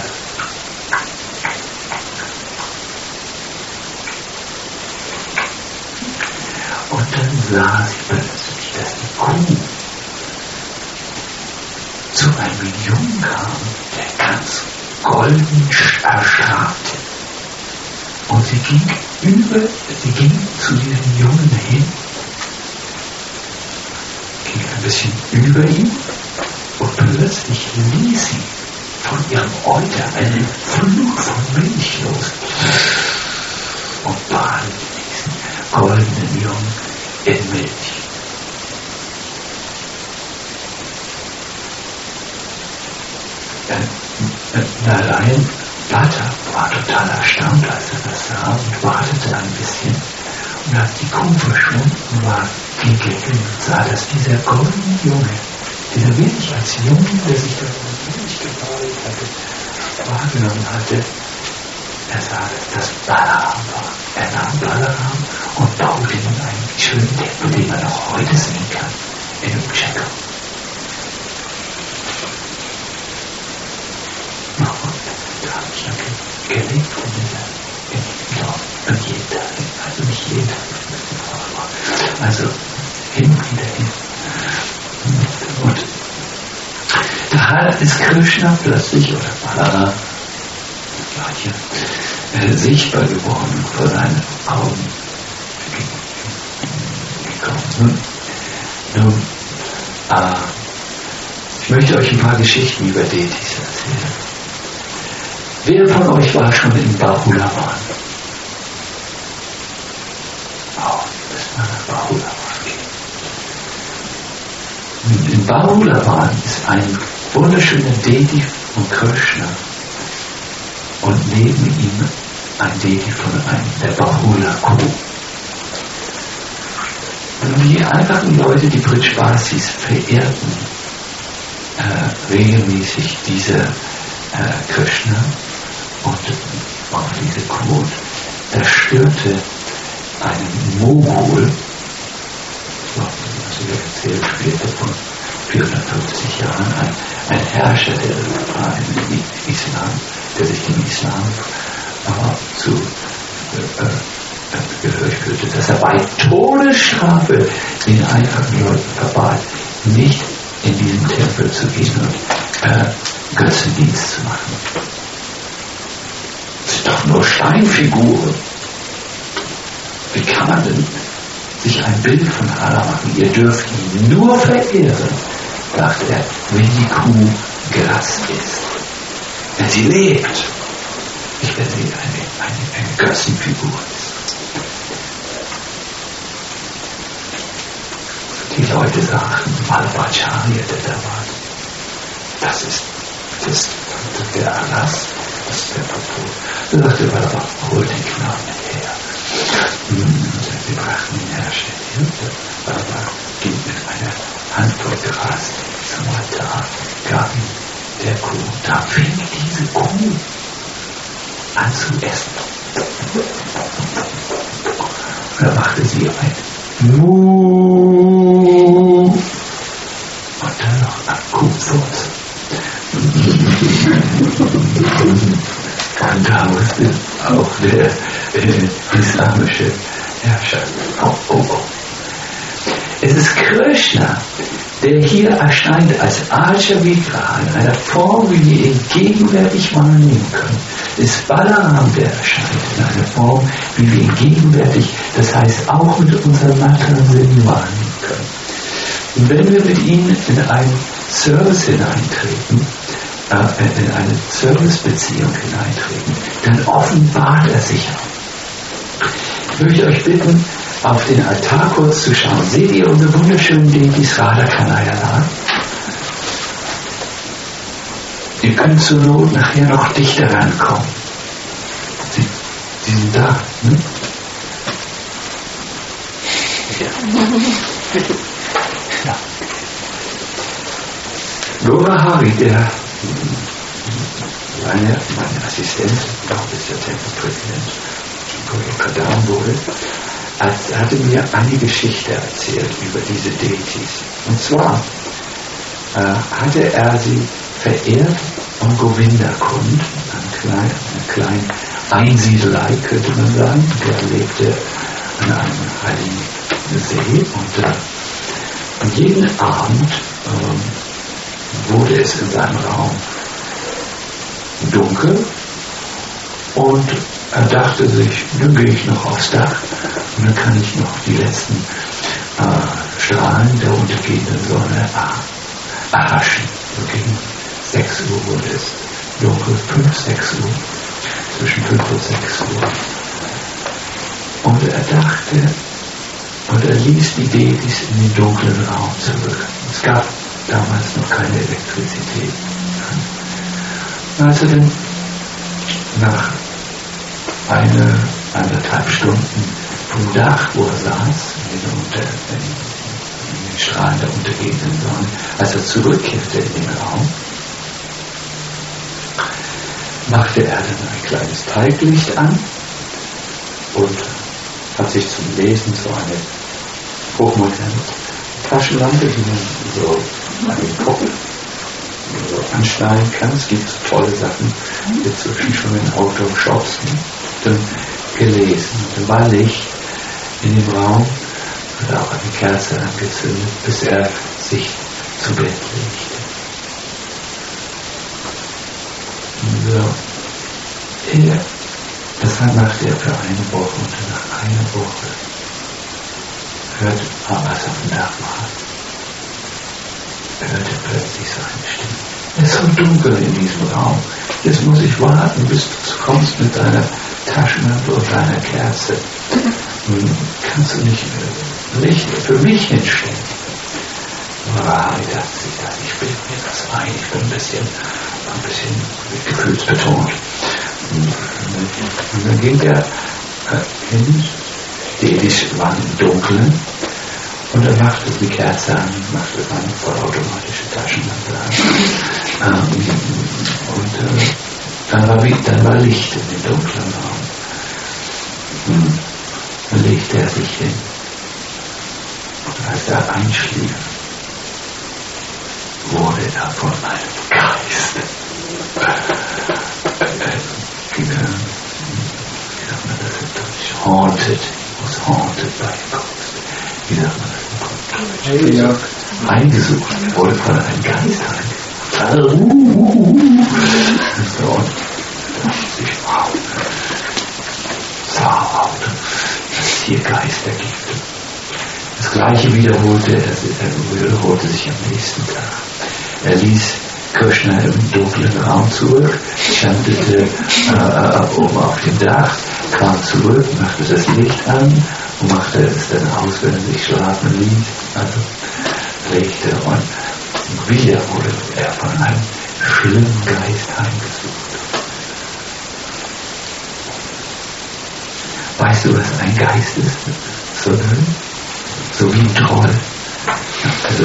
Und dann sah sie plötzlich, dass die Kuh zu einem Jungen kam, der ganz golden erstarrte. Und sie ging über, sie ging zu diesem Jungen hin, ging ein bisschen über ihn und plötzlich ließ sie von ihrem Euter eine Flut von Milch los und badete diesen goldenen Jungen in Milch. Narayan Bhatta war total erstaunt, als er das sah und wartete ein bisschen. Und als die Kuh verschwunden war, ging er hin und sah, dass dieser goldene Junge, den er wirklich als Jungen, der sich da wirklich gebadet hatte, wahrgenommen hatte, er sah, dass das Balaram war. Er nahm Balaram und baute ihm einen schönen Tempel, den man noch heute sehen kann, in Uchagaon. Da habe ich dann gelebt in diesem Dorf. Und jeden Tag, also nicht jeden Tag, also hin und wieder hin. Und da ist Krishna plötzlich, oder Balaram, das gleiche, äh, sichtbar geworden, vor seinen Augen gekommen. Nun, äh, ich möchte euch ein paar Geschichten über Deities erzählen. Wer von euch war schon in Bahulawan? Oh, das ist mal nach Bahulawan gehen. In Bahulawan ist ein wunderschöner Deity von Krishna und neben ihm ein Deity von einem, der Bahula-Kuh. Und die einfachen Leute, die Brij-Basis verehrten äh, regelmäßig diese äh, Krishna und auch diese Kuh. Da störte ein Mogul, was ich erzählt später von vierhundertfünfzig Jahren, ein, ein Herrscher der im Islam, der sich dem Islam äh, zu äh, äh, gehörig fühlte, dass er bei Todesstrafe den einfachen Leuten verbat, nicht in diesen Tempel zu gehen und äh, Götzendienst zu machen. Das sind doch nur Steinfiguren. Wie kann man denn sich ein Bild von Allah machen? Ihr dürft ihn nur verehren, dachte er, wenn die Kuh Gras ist. Wenn sie lebt. Nicht, wenn sie eine, eine, eine Götzenfigur ist. Die Leute sagten, Malbacharya, der da war, das ist, das ist der Erlass, das ist der Verbot. Da sagte Malbacharya, hol den Knaben her. Sie brachten ihn her, und Malbacharya ging mit einer Handvoll Gras zum Altar, gab ihm der Kuh. Da fing diese Kuh an zu essen. Und da machte sie ein Muh. Und dann noch ein Kuhfurz. Und da musste auch der äh, islamische Herrscher. Oh, oh, oh. Es ist Krishna, der hier erscheint als Archa Vigraha in einer Form, wie wir ihn gegenwärtig wahrnehmen können. Es ist Balaram, der erscheint in einer Form, wie wir ihn gegenwärtig, das heißt auch mit unserem materiellen Sinn wahrnehmen können. Und wenn wir mit ihm in einen Service hineintreten, äh, in eine Servicebeziehung hineintreten, dann offenbart er sich auch. Ich möchte euch bitten, auf den Altar kurz zu schauen. Seht ihr unsere wunderschönen Deities Radha Kanayana? Ihr könnt zur Not nachher noch dichter rankommen. Sie, sie sind da. Hm? Ja. Ja. Lora Hari, der meine, meine Assistent, auch bis der Tempelpräsident Kadam wurde, hatte mir eine Geschichte erzählt über diese Deities. Und zwar äh, hatte er sie verehrt am Govinda-Kund, eine kleine, eine kleine Einsiedelei, könnte man sagen. Der lebte an einem heiligen See und, äh, und jeden Abend äh, wurde es in seinem Raum dunkel und er dachte sich, nun gehe ich noch aufs Dach und dann kann ich noch die letzten äh, Strahlen der untergehenden Sonne äh, erhaschen. So gegen sechs Uhr wurde es dunkel, fünf, sechs Uhr, zwischen fünf und sechs Uhr. Und er dachte, und er ließ die Deities in den dunklen Raum zurück. Es gab damals noch keine Elektrizität. Als er dann nach eine, anderthalb Stunden vom Dach, wo er saß, in den, unter, in den Strahlen der untergehenden Sonne, als er zurückkehrte in den Raum, machte er dann ein kleines Teiglicht an und hat sich zum Lesen so eine hochmoderne Taschenlampe, die man so an den Kopf so anschnallen kann. Es gibt so tolle Sachen, die inzwischen schon in Autoshops dann gelesen. Und da war Licht in dem Raum und auch eine Kerze angezündet, bis er sich zu Bett legte. So. Er Das machte er für eine Woche und nach einer Woche hörte man was auf dem Dach machen. Er hörte plötzlich so eine Stimme. Es ist so dunkel in diesem Raum. Jetzt muss ich warten, bis du kommst mit deiner Taschenlampe und deiner Kerze. Kannst du nicht Licht für mich hinstellen? Harry dachte sich das, ich bilde mir das ein, ich bin ein bisschen, ein bisschen gefühlsbetont. Und dann ging er hin, die Edis waren im Dunkeln, und er machte die Kerze an, machte eine vollautomatische Taschenlampe an. Und äh, dann, war, dann war Licht in dem dunklen Raum. Dann legte er sich hin. Und als er einschlief, wurde er von einem Geist wie sagt man das in Deutsch? Haunted. Was haunted by a ghost. Wie sagt man das in Deutsch? Heimgesucht. Er wurde von einem Geist heimgesucht. Uh, uh, uh. So, und dachte sich, wow, Sauer, dass es hier Geister gibt. Das Gleiche wiederholte er, er wiederholte sich am nächsten Tag. Er ließ Krishna im dunklen Raum zurück, standete äh, oben auf dem Dach, kam zurück, machte das Licht an und machte es dann aus, wenn er sich schlafen ließ. Also legte und wieder wurde er von einem schlimmen Geist heimgesucht. Weißt du, was ein Geist ist? So, so wie ein Troll. Also,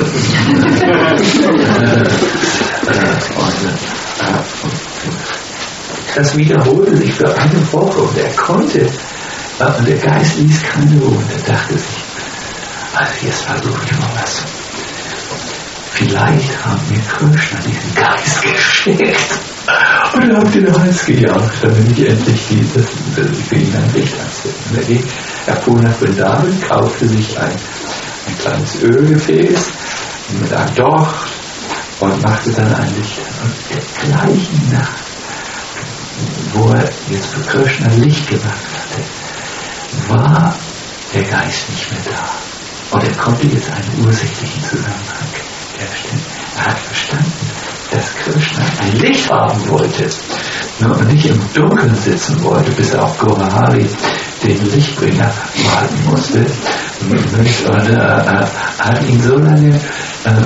äh, äh, und, äh, das wiederholte sich für eine Woche und er konnte, äh, und der Geist ließ keine Ruhe und er dachte sich, also jetzt versuche ich mal was. Vielleicht haben mir Krishna diesen Geist geschickt und er hat den Hals gejagt, damit ich endlich dieses, für ihn ein Licht anzünden. Er fuhr nach Vrindavan, kaufte sich ein ein kleines Ölgefäß mit einem Docht und machte dann ein Licht an. Und der gleichen Nacht, wo er jetzt für Krishna Licht gemacht hatte, war der Geist nicht mehr da. Und er konnte jetzt einen ursächlichen Zusammenhang herstellen. Er hat verstanden, dass Krishna ein Licht haben wollte und nicht im Dunkeln sitzen wollte, bis er auf Gaurahari den Lichtbringer warten musste. Und äh, äh, hat ihn so lange, äh,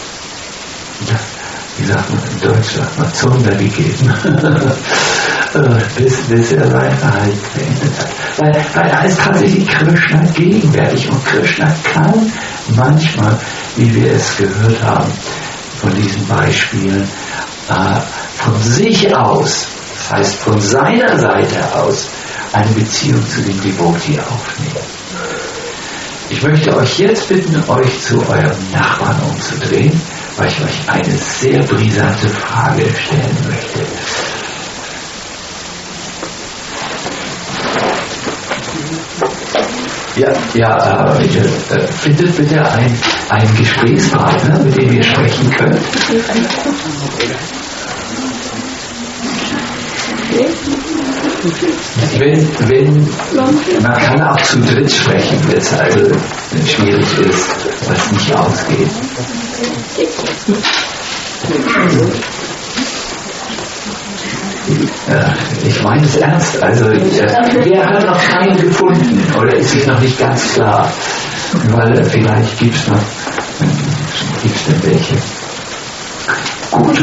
wie sagt man in Deutsch, sagt man Zunder gegeben, bis, bis er sein Verhalten verändert hat. Weil, weil da ist tatsächlich Krishna gegenwärtig und Krishna kann manchmal, wie wir es gehört haben, von diesen Beispielen, äh, von sich aus, das heißt von seiner Seite aus, eine Beziehung zu dem Devotee aufnehmen. Ich möchte euch jetzt bitten, euch zu eurem Nachbarn umzudrehen, weil ich euch eine sehr brisante Frage stellen möchte. Ja, ja, äh, bitte, äh, findet bitte ein, einen Gesprächspartner, mit dem ihr sprechen könnt. Wenn, wenn, man kann auch zu dritt sprechen, wenn es also schwierig ist, was nicht ausgeht. Ja, ich meine es ernst. Also, äh, wer hat noch keinen gefunden oder ist sich noch nicht ganz klar? Weil äh, vielleicht gibt es noch, gibt es denn welche? Gut.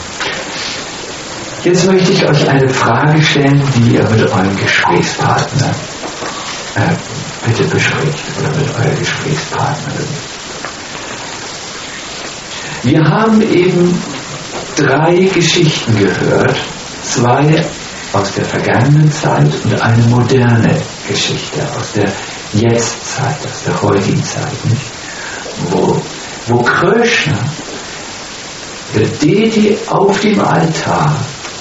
Jetzt möchte ich euch eine Frage stellen, die ihr mit eurem Gesprächspartner äh, bitte bespricht oder mit eurer Gesprächspartnerin. Wir haben eben drei Geschichten gehört, zwei aus der vergangenen Zeit und eine moderne Geschichte aus der Jetztzeit, aus der heutigen Zeit, nicht? Wo, wo Krishna, der Deity auf dem Altar,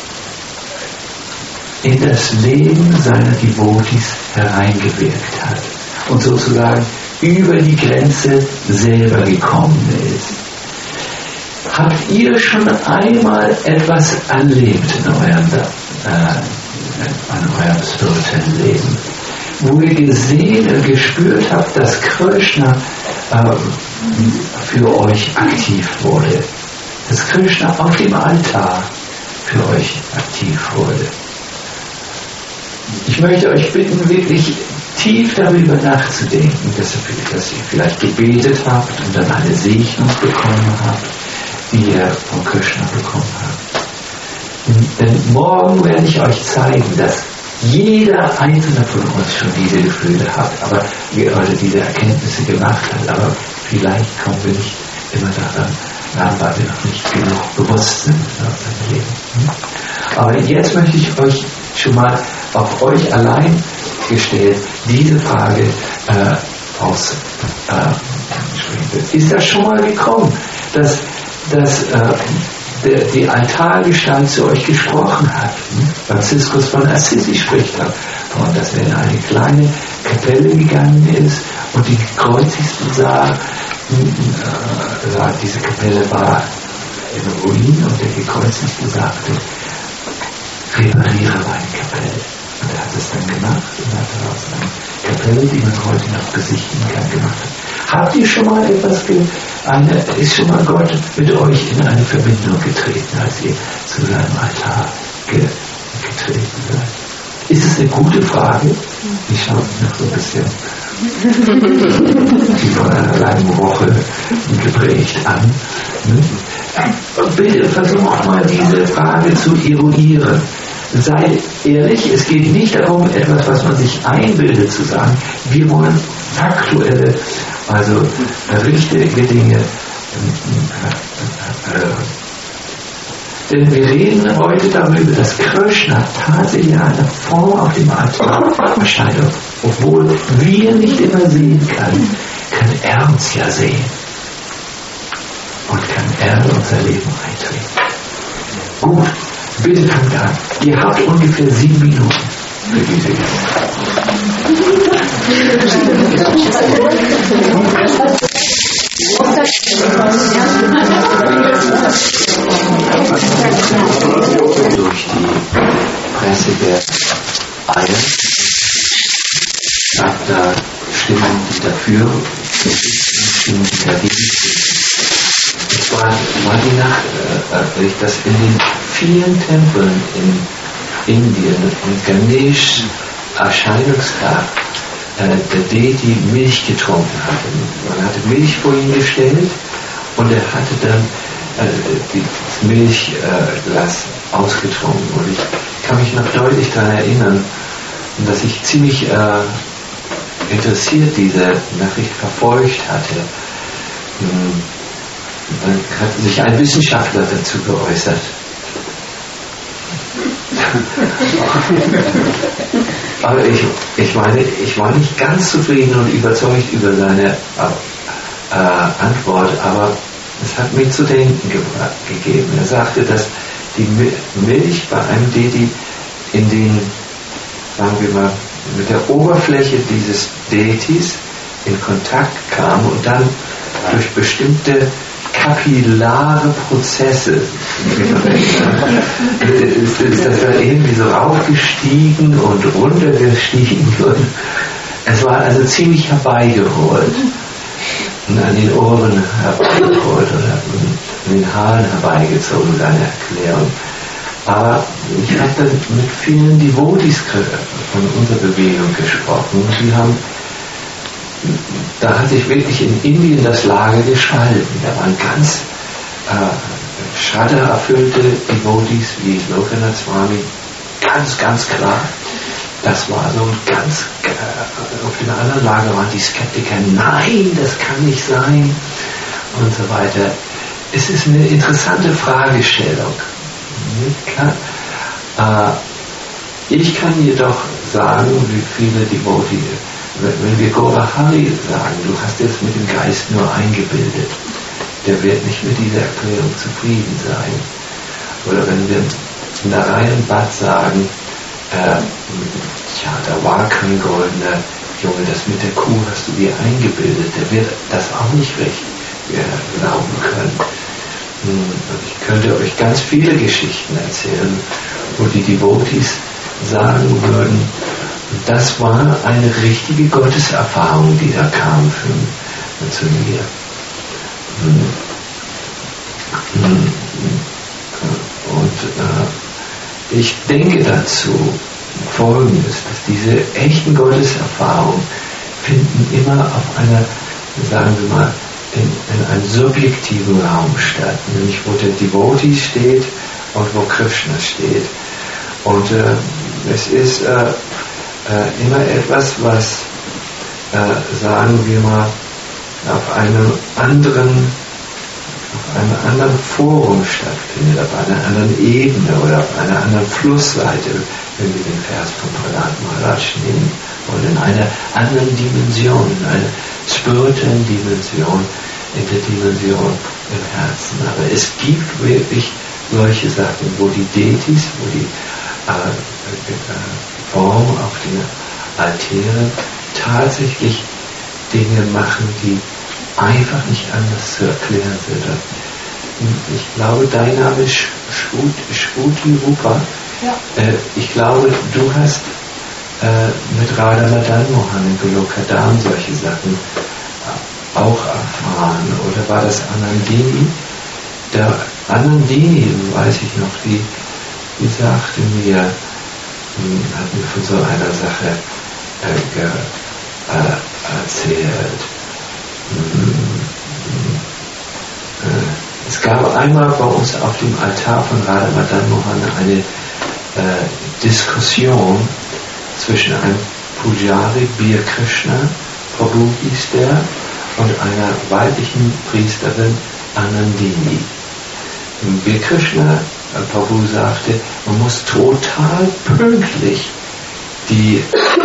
in das Leben seiner Devotees hereingewirkt hat und sozusagen über die Grenze selber gekommen ist. Habt ihr schon einmal etwas erlebt in eurem, äh, an eurem spirituellen Leben, wo ihr gesehen und gespürt habt, dass Krishna äh, für euch aktiv wurde, dass Krishna auf dem Altar für euch aktiv wurde. Ich möchte euch bitten, wirklich tief darüber nachzudenken, dass ihr vielleicht gebetet habt und dann eine Segnung bekommen habt, die ihr von Krishna bekommen habt. Denn morgen werde ich euch zeigen, dass jeder einzelne von uns schon diese Gefühle hat, aber oder diese Erkenntnisse gemacht hat, aber vielleicht kommen wir nicht immer daran ran, weil wir noch nicht genug bewusst sind in unserem Leben. Aber jetzt möchte ich euch schon mal auf euch allein gestellt diese Frage äh, aus äh, ist das schon mal gekommen, dass, dass äh, der, die Altargestalt zu euch gesprochen hat? Hm? Franziskus von Assisi spricht davon, dass er in eine kleine Kapelle gegangen ist und die Gekreuzigten sah. Äh, diese Kapelle war in Ruin und der Gekreuzigte sagte, repariere meine Kapelle. Und er hat es dann gemacht und hat daraus eine Kapelle, die man heute noch besichtigen kann, gemacht. Habt ihr schon mal etwas, ge eine, ist schon mal Gott mit euch in eine Verbindung getreten, als ihr zu seinem Altar ge getreten seid? Ist es eine gute Frage? Ich schaue mich noch so ein bisschen die von einer langen Woche geprägt an. Bitte versucht mal diese Frage zu eruieren. Seid ehrlich, es geht nicht darum, etwas, was man sich einbildet, zu sagen. Wir wollen faktuelle, also richtige Dinge hören. Denn wir reden heute darüber, dass Krishna tatsächlich in einer Form auf dem Altar erscheint. Obwohl wir nicht immer sehen können, kann er uns ja sehen. Und kann er in unser Leben eintreten. Gut. Bitte fangt an. Ihr habt ungefähr sieben Minuten für diese Durch die Presse der Eier gab da Stimmen, die dafür und Stimmen, die dagegen sind. Es war, war die Nacht, dass in den vielen Tempeln in Indien und Ganesh Erscheinungstag äh, der Deity Milch getrunken hatte. Man hatte Milch vor ihn gestellt und er hatte dann äh, das Milchglas äh, ausgetrunken. Und ich kann mich noch deutlich daran erinnern, dass ich ziemlich äh, interessiert diese Nachricht verfolgt hatte. Hm. Dann hat sich ein Wissenschaftler dazu geäußert. Aber ich, ich meine, ich war nicht ganz zufrieden und überzeugt über seine äh, Antwort, aber es hat mir zu denken ge gegeben. Er sagte, dass die Milch bei einem Deity in den, sagen wir mal, mit der Oberfläche dieses Deities in Kontakt kam und dann durch bestimmte kapillare Prozesse ist das dann irgendwie so raufgestiegen und runtergestiegen und es war also ziemlich herbeigerollt und an den Ohren herbeigerollt oder an den Haaren herbeigezogen, seine Erklärung. Aber ich habe dann mit vielen Devotees von unserer Bewegung gesprochen und die haben da hat sich wirklich in Indien das Lager gespalten. Da waren ganz äh, schaddererfüllte Devotees wie Lokanath Swami, ganz, ganz klar. Das war so ein ganz, äh, auf dem anderen Lager waren die Skeptiker, nein, das kann nicht sein und so weiter. Es ist eine interessante Fragestellung. Äh, ich kann jedoch sagen, wie viele Devotees, wenn wir Gaurahari sagen, du hast jetzt mit dem Geist nur eingebildet, der wird nicht mit dieser Erklärung zufrieden sein. Oder wenn wir Narayan Bhatt sagen, äh, tja, da war kein goldener Junge, das mit der Kuh hast du dir eingebildet, der wird das auch nicht recht äh, glauben können. Und ich könnte euch ganz viele Geschichten erzählen, wo die Devotees sagen würden, das war eine richtige Gotteserfahrung, die da kam für, zu mir. Und äh, ich denke dazu Folgendes, dass diese echten Gotteserfahrungen finden immer auf einer, sagen wir mal, in, in einem subjektiven Raum statt, nämlich wo der Devotee steht und wo Krishna steht. Und äh, es ist äh, äh, immer etwas, was, äh, sagen wir mal, auf einem anderen, auf einem anderen Forum stattfindet, auf einer anderen Ebene oder auf einer anderen Flussseite, wenn wir den Vers von Prahlad Maharaj nehmen, oder in einer anderen Dimension, in einer spirituellen Dimension, in der Dimension im Herzen. Aber es gibt wirklich solche Sachen, wo die Deities, wo die äh, äh, Formen auf den Altären tatsächlich Dinge machen, die einfach nicht anders zu erklären sind. Ich glaube, dein Name ist Shruti Rupa. Ja. Äh, ich glaube, du hast äh, mit Radha Madan Mohan in Golokadam solche Sachen auch erfahren. Oder war das Anandini? Der Anandini, weiß ich noch, die, die sagte mir, hat mir von so einer Sache äh, ge, äh, erzählt. Es gab einmal bei uns auf dem Altar von Radha Madan Mohan eine äh, Diskussion zwischen einem Pujari, Bir Krishna, Prabhu hieß der, und einer weiblichen Priesterin, Anandini. Bir Krishna, äh, Prabhu sagte, man muss total pünktlich die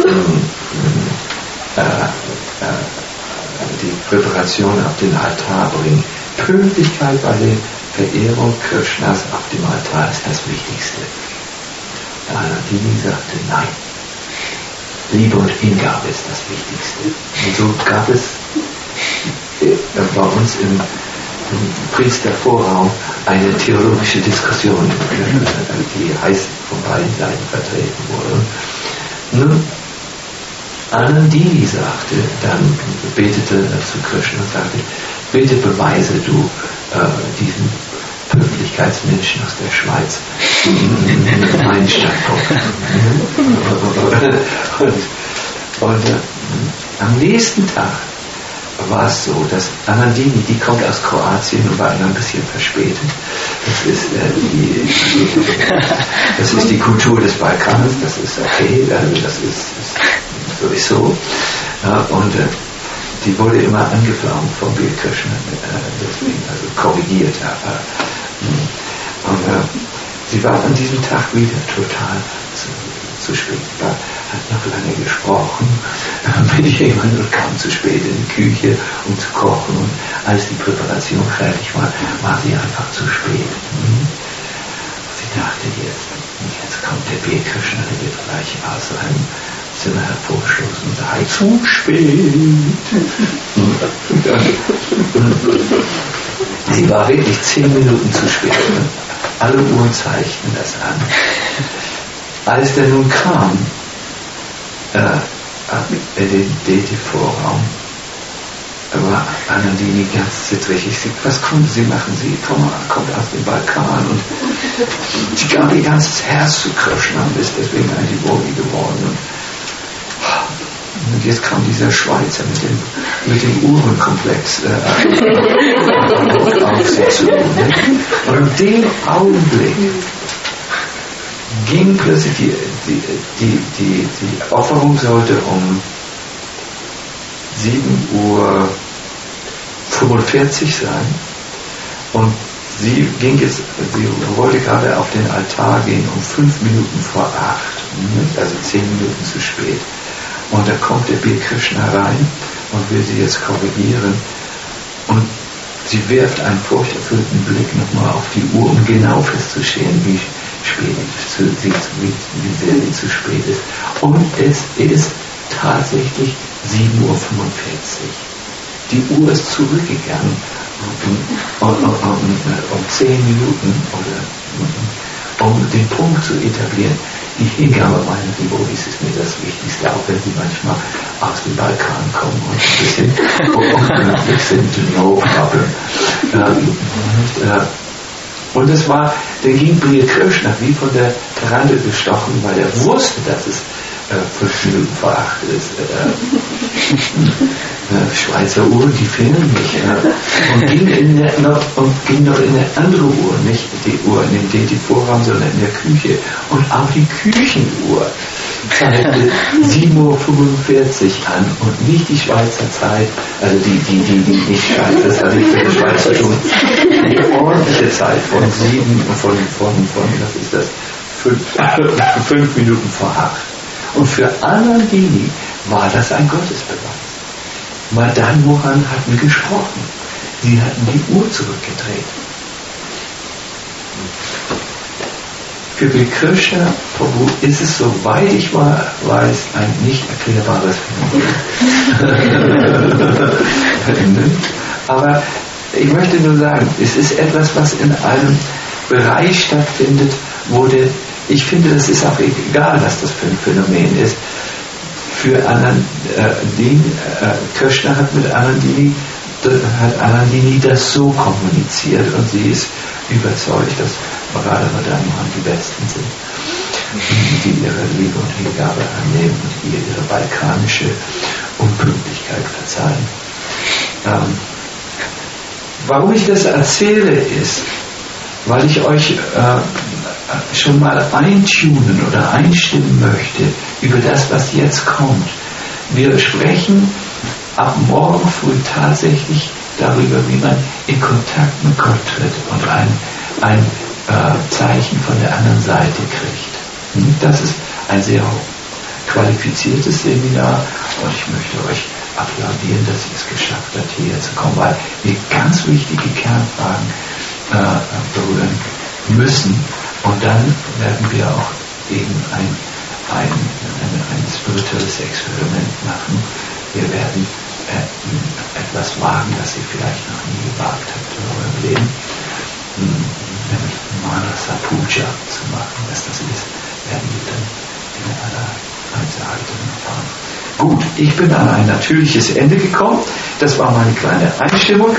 äh, äh, die Präparation auf den Altar bringen. Pünktlichkeit bei der Verehrung Krishnas auf dem Altar ist das Wichtigste. Anandini sagte, nein. Liebe und Hingabe ist das Wichtigste. Und so gab es äh, bei uns im, im Priestervorraum eine theologische Diskussion, die heiß von beiden Seiten vertreten wurde. Nun, Anandini sagte, dann betete zu Krishna und sagte, bitte beweise du äh, diesen Pünktlichkeitsmenschen aus der Schweiz meinen Standpunkt. und und äh, am nächsten Tag war es so, dass Anandini, die kommt aus Kroatien und war immer ein bisschen verspätet. Das ist, äh, die, das ist die Kultur des Balkans, das ist okay, also das ist, ist sowieso. Ja, und äh, die wurde immer angeflammt vom Bir Krishna, äh, deswegen, also korrigiert. Äh, und äh, sie war an diesem Tag wieder total zu, zu spät. War, hat noch lange gesprochen mit jemandem und kam zu spät in die Küche, um zu kochen. Und als die Präparation fertig war, war sie einfach zu spät. Mhm. Sie dachte jetzt, jetzt kommt der Bir Krishna, der wird gleich aus seinem Zimmer hervorstoßen und sagt, zu spät. Sie war wirklich zehn Minuten zu spät. Alle Uhren zeigten das an. Als der nun kam, äh, in den Deity-Vorraum, war Anandini ganz zittrig. Ich sagte, was konnte sie machen? Sie kommt, kommt aus dem Balkan und sie gab ihr ganzes Herz zu Krishna und ist deswegen ein Devotee geworden. Und Und jetzt kam dieser Schweizer mit dem, mit dem Uhrenkomplex äh, auf sie zu. Ne? Und in dem Augenblick ging plötzlich die, die, die, die, die Offerung sollte um sieben Uhr fünfundvierzig sein. Und sie ging jetzt, sie wollte gerade auf den Altar gehen um fünf Minuten vor acht. Also zehn Minuten zu spät. Und da kommt der Bir Krishna rein und will sie jetzt korrigieren. Und sie wirft einen furchterfüllten Blick nochmal auf die Uhr, um genau festzustellen, wie spät sie, wie, wie sehr sie zu spät ist. Und es ist tatsächlich sieben Uhr fünfundvierzig. Die Uhr ist zurückgegangen um, um, um, um, um zehn Minuten, oder, um den Punkt zu etablieren. Die Hingabe meiner Devotis ist mir das Wichtigste, auch wenn sie manchmal aus dem Balkan kommen und ein bisschen unglücklich sind, no problem. Ähm, äh, und es war, der ging Priya Krishna wie von der Tarantel gestochen, weil er wusste, dass es äh, fünf Minuten vor acht ist. Äh, äh, Schweizer Uhren, die fehlen nicht. Äh, und, ging in der, noch, und ging noch in eine andere Uhr, nicht die Uhr in dem Deti-Vorraum, sondern in der Küche. Und auch die Küchenuhr zeigte sieben Uhr fünfundvierzig an und nicht die Schweizer Zeit, also die, die, die, die nicht Schweizer, das hatte ich für die Schweizer schon, die ordentliche Zeit von sieben, von, von, von, was ist das, fünf, fünf Minuten vor acht. Und für Anandini war das ein Gottesbeweis. Madan Mohan hatten gesprochen. Sie hatten die Uhr zurückgedreht. Für Krishna Prabhu ist es, soweit ich war, weiß, ein nicht erklärbares Phänomen. Aber ich möchte nur sagen, es ist etwas, was in einem Bereich stattfindet, wo der, ich finde, das ist auch egal, was das für ein Phänomen ist. Für Anandini, äh, Krishna hat mit Anandini, hat Anandini das so kommuniziert und sie ist überzeugt, dass Radha Madan Mohan die Besten sind, die ihre Liebe und Hingabe annehmen und ihr ihre balkanische Unpünktlichkeit verzeihen. Ähm, warum ich das erzähle, ist, weil ich euch äh, schon mal eintunen oder einstimmen möchte über das, was jetzt kommt. Wir sprechen ab morgen früh tatsächlich darüber, wie man in Kontakt mit Gott tritt und ein, ein äh, Zeichen von der anderen Seite kriegt. Das ist ein sehr qualifiziertes Seminar und ich möchte euch applaudieren, dass ihr es geschafft habt, hierher zu kommen, weil wir ganz wichtige Kernfragen äh, berühren müssen und dann werden wir auch eben ein, ein, ein, ein spirituelles Experiment machen. Wir werden äh, etwas wagen, das ihr vielleicht noch nie gewagt habt in eurem Leben, nämlich Manasa Puja zu machen. Was das ist, werden wir dann in aller Einzelheiten erfahren. Gut, ich bin an ein natürliches Ende gekommen. Das war meine kleine Einstimmung.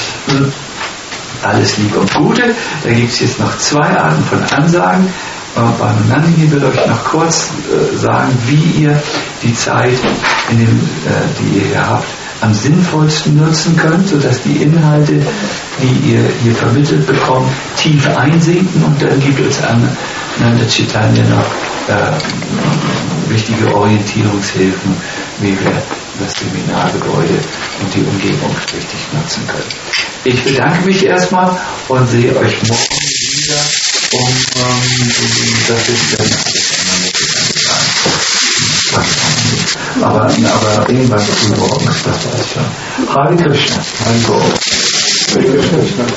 Alles Liebe und Gute. Da gibt es jetzt noch zwei Arten von Ansagen. Bhanu Nandini wird euch noch kurz äh, sagen, wie ihr die Zeit, in dem, äh, die ihr hier habt, am sinnvollsten nutzen könnt, sodass die Inhalte, die ihr hier vermittelt bekommt, tief einsinken. Und dann gibt es an Nanda Chaitanya noch äh, wichtige Orientierungshilfen, wie wir das Seminargebäude und die Umgebung richtig nutzen können. Ich bedanke mich erstmal und sehe euch morgen wieder, um ähm, das ist dann alles Aber, aber irgendwann früh morgens, das weiß ich schon. Hare Krishna, Hare Gol. Hare Krishna.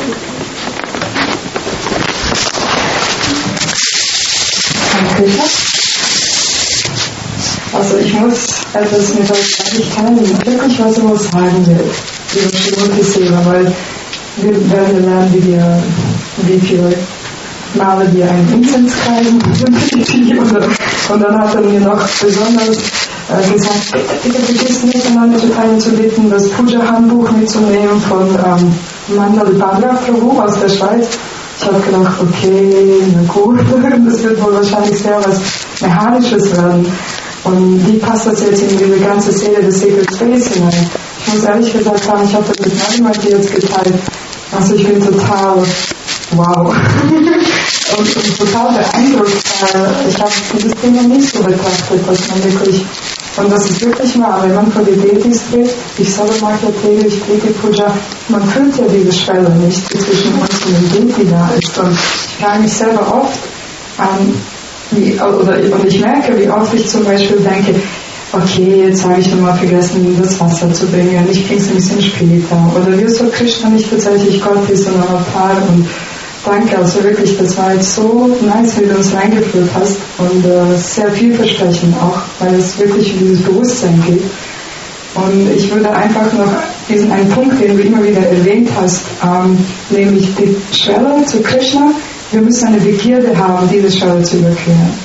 Also ich muss etwas mit euch eigentlich teilen, wirklich was ich muss sagen will, über Srimati Seva, weil wir werden lernen, wie, wir, wie viele Male wir einen Inzens kreisen und dann hat er mir noch besonders äh, gesagt, bitte vergiss nicht, einander zu teilen zu bitten, das Puja-Handbuch mitzunehmen von ähm, Mandal Bhadra Prabhu aus der Schweiz. Ich habe gedacht, okay, na gut, das wird wohl wahrscheinlich sehr was Mechanisches werden. Und wie passt das jetzt in diese ganze Seele des Sacred Space hinein? Ich muss ehrlich gesagt sagen, ich habe das mit Nandimati jetzt geteilt. Also ich bin total wow. und, und total beeindruckt, weil ich habe dieses Thema nicht so betrachtet, dass man wirklich, und das ist wirklich wahr, wenn man vor die Detis tritt, ich selber mache ja täglich Deti Puja, man fühlt ja diese Schwelle nicht, die zwischen uns und dem Deti da ist. Und ich frage mich selber oft, ähm, wie, oder, und ich merke, wie oft ich zum Beispiel denke, okay, jetzt habe ich nochmal vergessen, das Wasser zu bringen, ich bringe es ein bisschen später. Oder wirst du Krishna nicht tatsächlich Gott ist, sondern Avatar. Und danke, also wirklich, das war jetzt so nice, wie du uns reingeführt hast und äh, sehr vielversprechend auch, weil es wirklich um dieses Bewusstsein geht. Und ich würde einfach noch diesen einen Punkt, den du immer wieder erwähnt hast, ähm, nämlich die Schwelle zu Krishna. Wir müssen eine Begierde haben, diese Schwelle zu überqueren.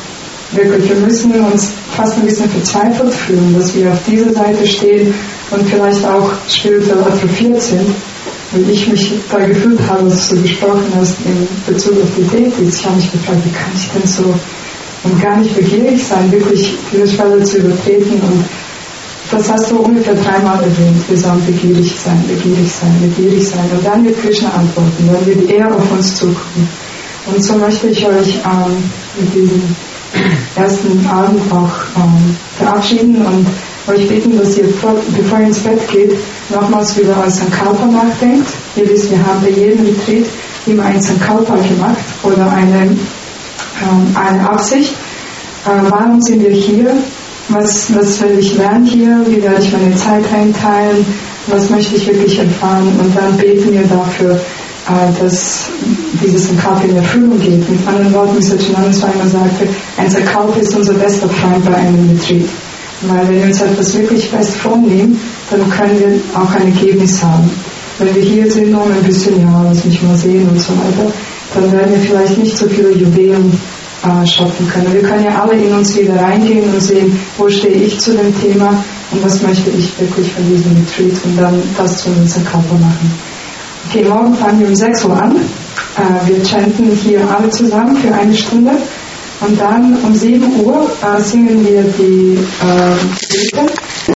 Wirklich, wir müssen uns fast ein bisschen verzweifelt fühlen, dass wir auf dieser Seite stehen und vielleicht auch spirituell atrophiert sind. Und ich mich da gefühlt habe, als du gesprochen hast in Bezug auf die Deities. Ich habe mich gefragt, wie kann ich denn so und gar nicht begierig sein, wirklich diese Schwelle zu übertreten. Und das hast du ungefähr dreimal erwähnt. Wir sollen begierig sein, begierig sein, begierig sein. Und dann wird Krishna antworten, dann wird er auf uns zukommen. Und so möchte ich euch ähm, mit diesem ersten Abend auch ähm, verabschieden und euch bitten, dass ihr, bevor ihr ins Bett geht, nochmals über euer Sankalpa nachdenkt. Ihr wisst, wir haben bei jedem Retreat immer ein Sankalpa gemacht oder eine, ähm, eine Absicht. Äh, warum sind wir hier? Was, was will ich lernen hier? Wie werde ich meine Zeit einteilen? Was möchte ich wirklich erfahren? Und dann beten wir dafür, äh, dass dieses Sankalpa in Erfüllung geht. Mit anderen Worten, wie Satchidananda Swami sagte, ein Sankalpa ist unser bester Freund bei einem Retreat. Weil wenn wir uns etwas wirklich fest vornehmen, dann können wir auch ein Ergebnis haben. Wenn wir hier sind, um ein bisschen, ja, lass mich mal sehen und so weiter, dann werden wir vielleicht nicht so viele Juwelen äh, schöpfen können. Wir können ja alle in uns wieder reingehen und sehen, wo stehe ich zu dem Thema und was möchte ich wirklich von diesem Retreat und dann das zu unserem Körper machen. Okay, morgen fangen wir um sechs Uhr an. Äh, wir chanten hier alle zusammen für eine Stunde. Und dann um sieben Uhr äh, singen wir die äh, Lieder.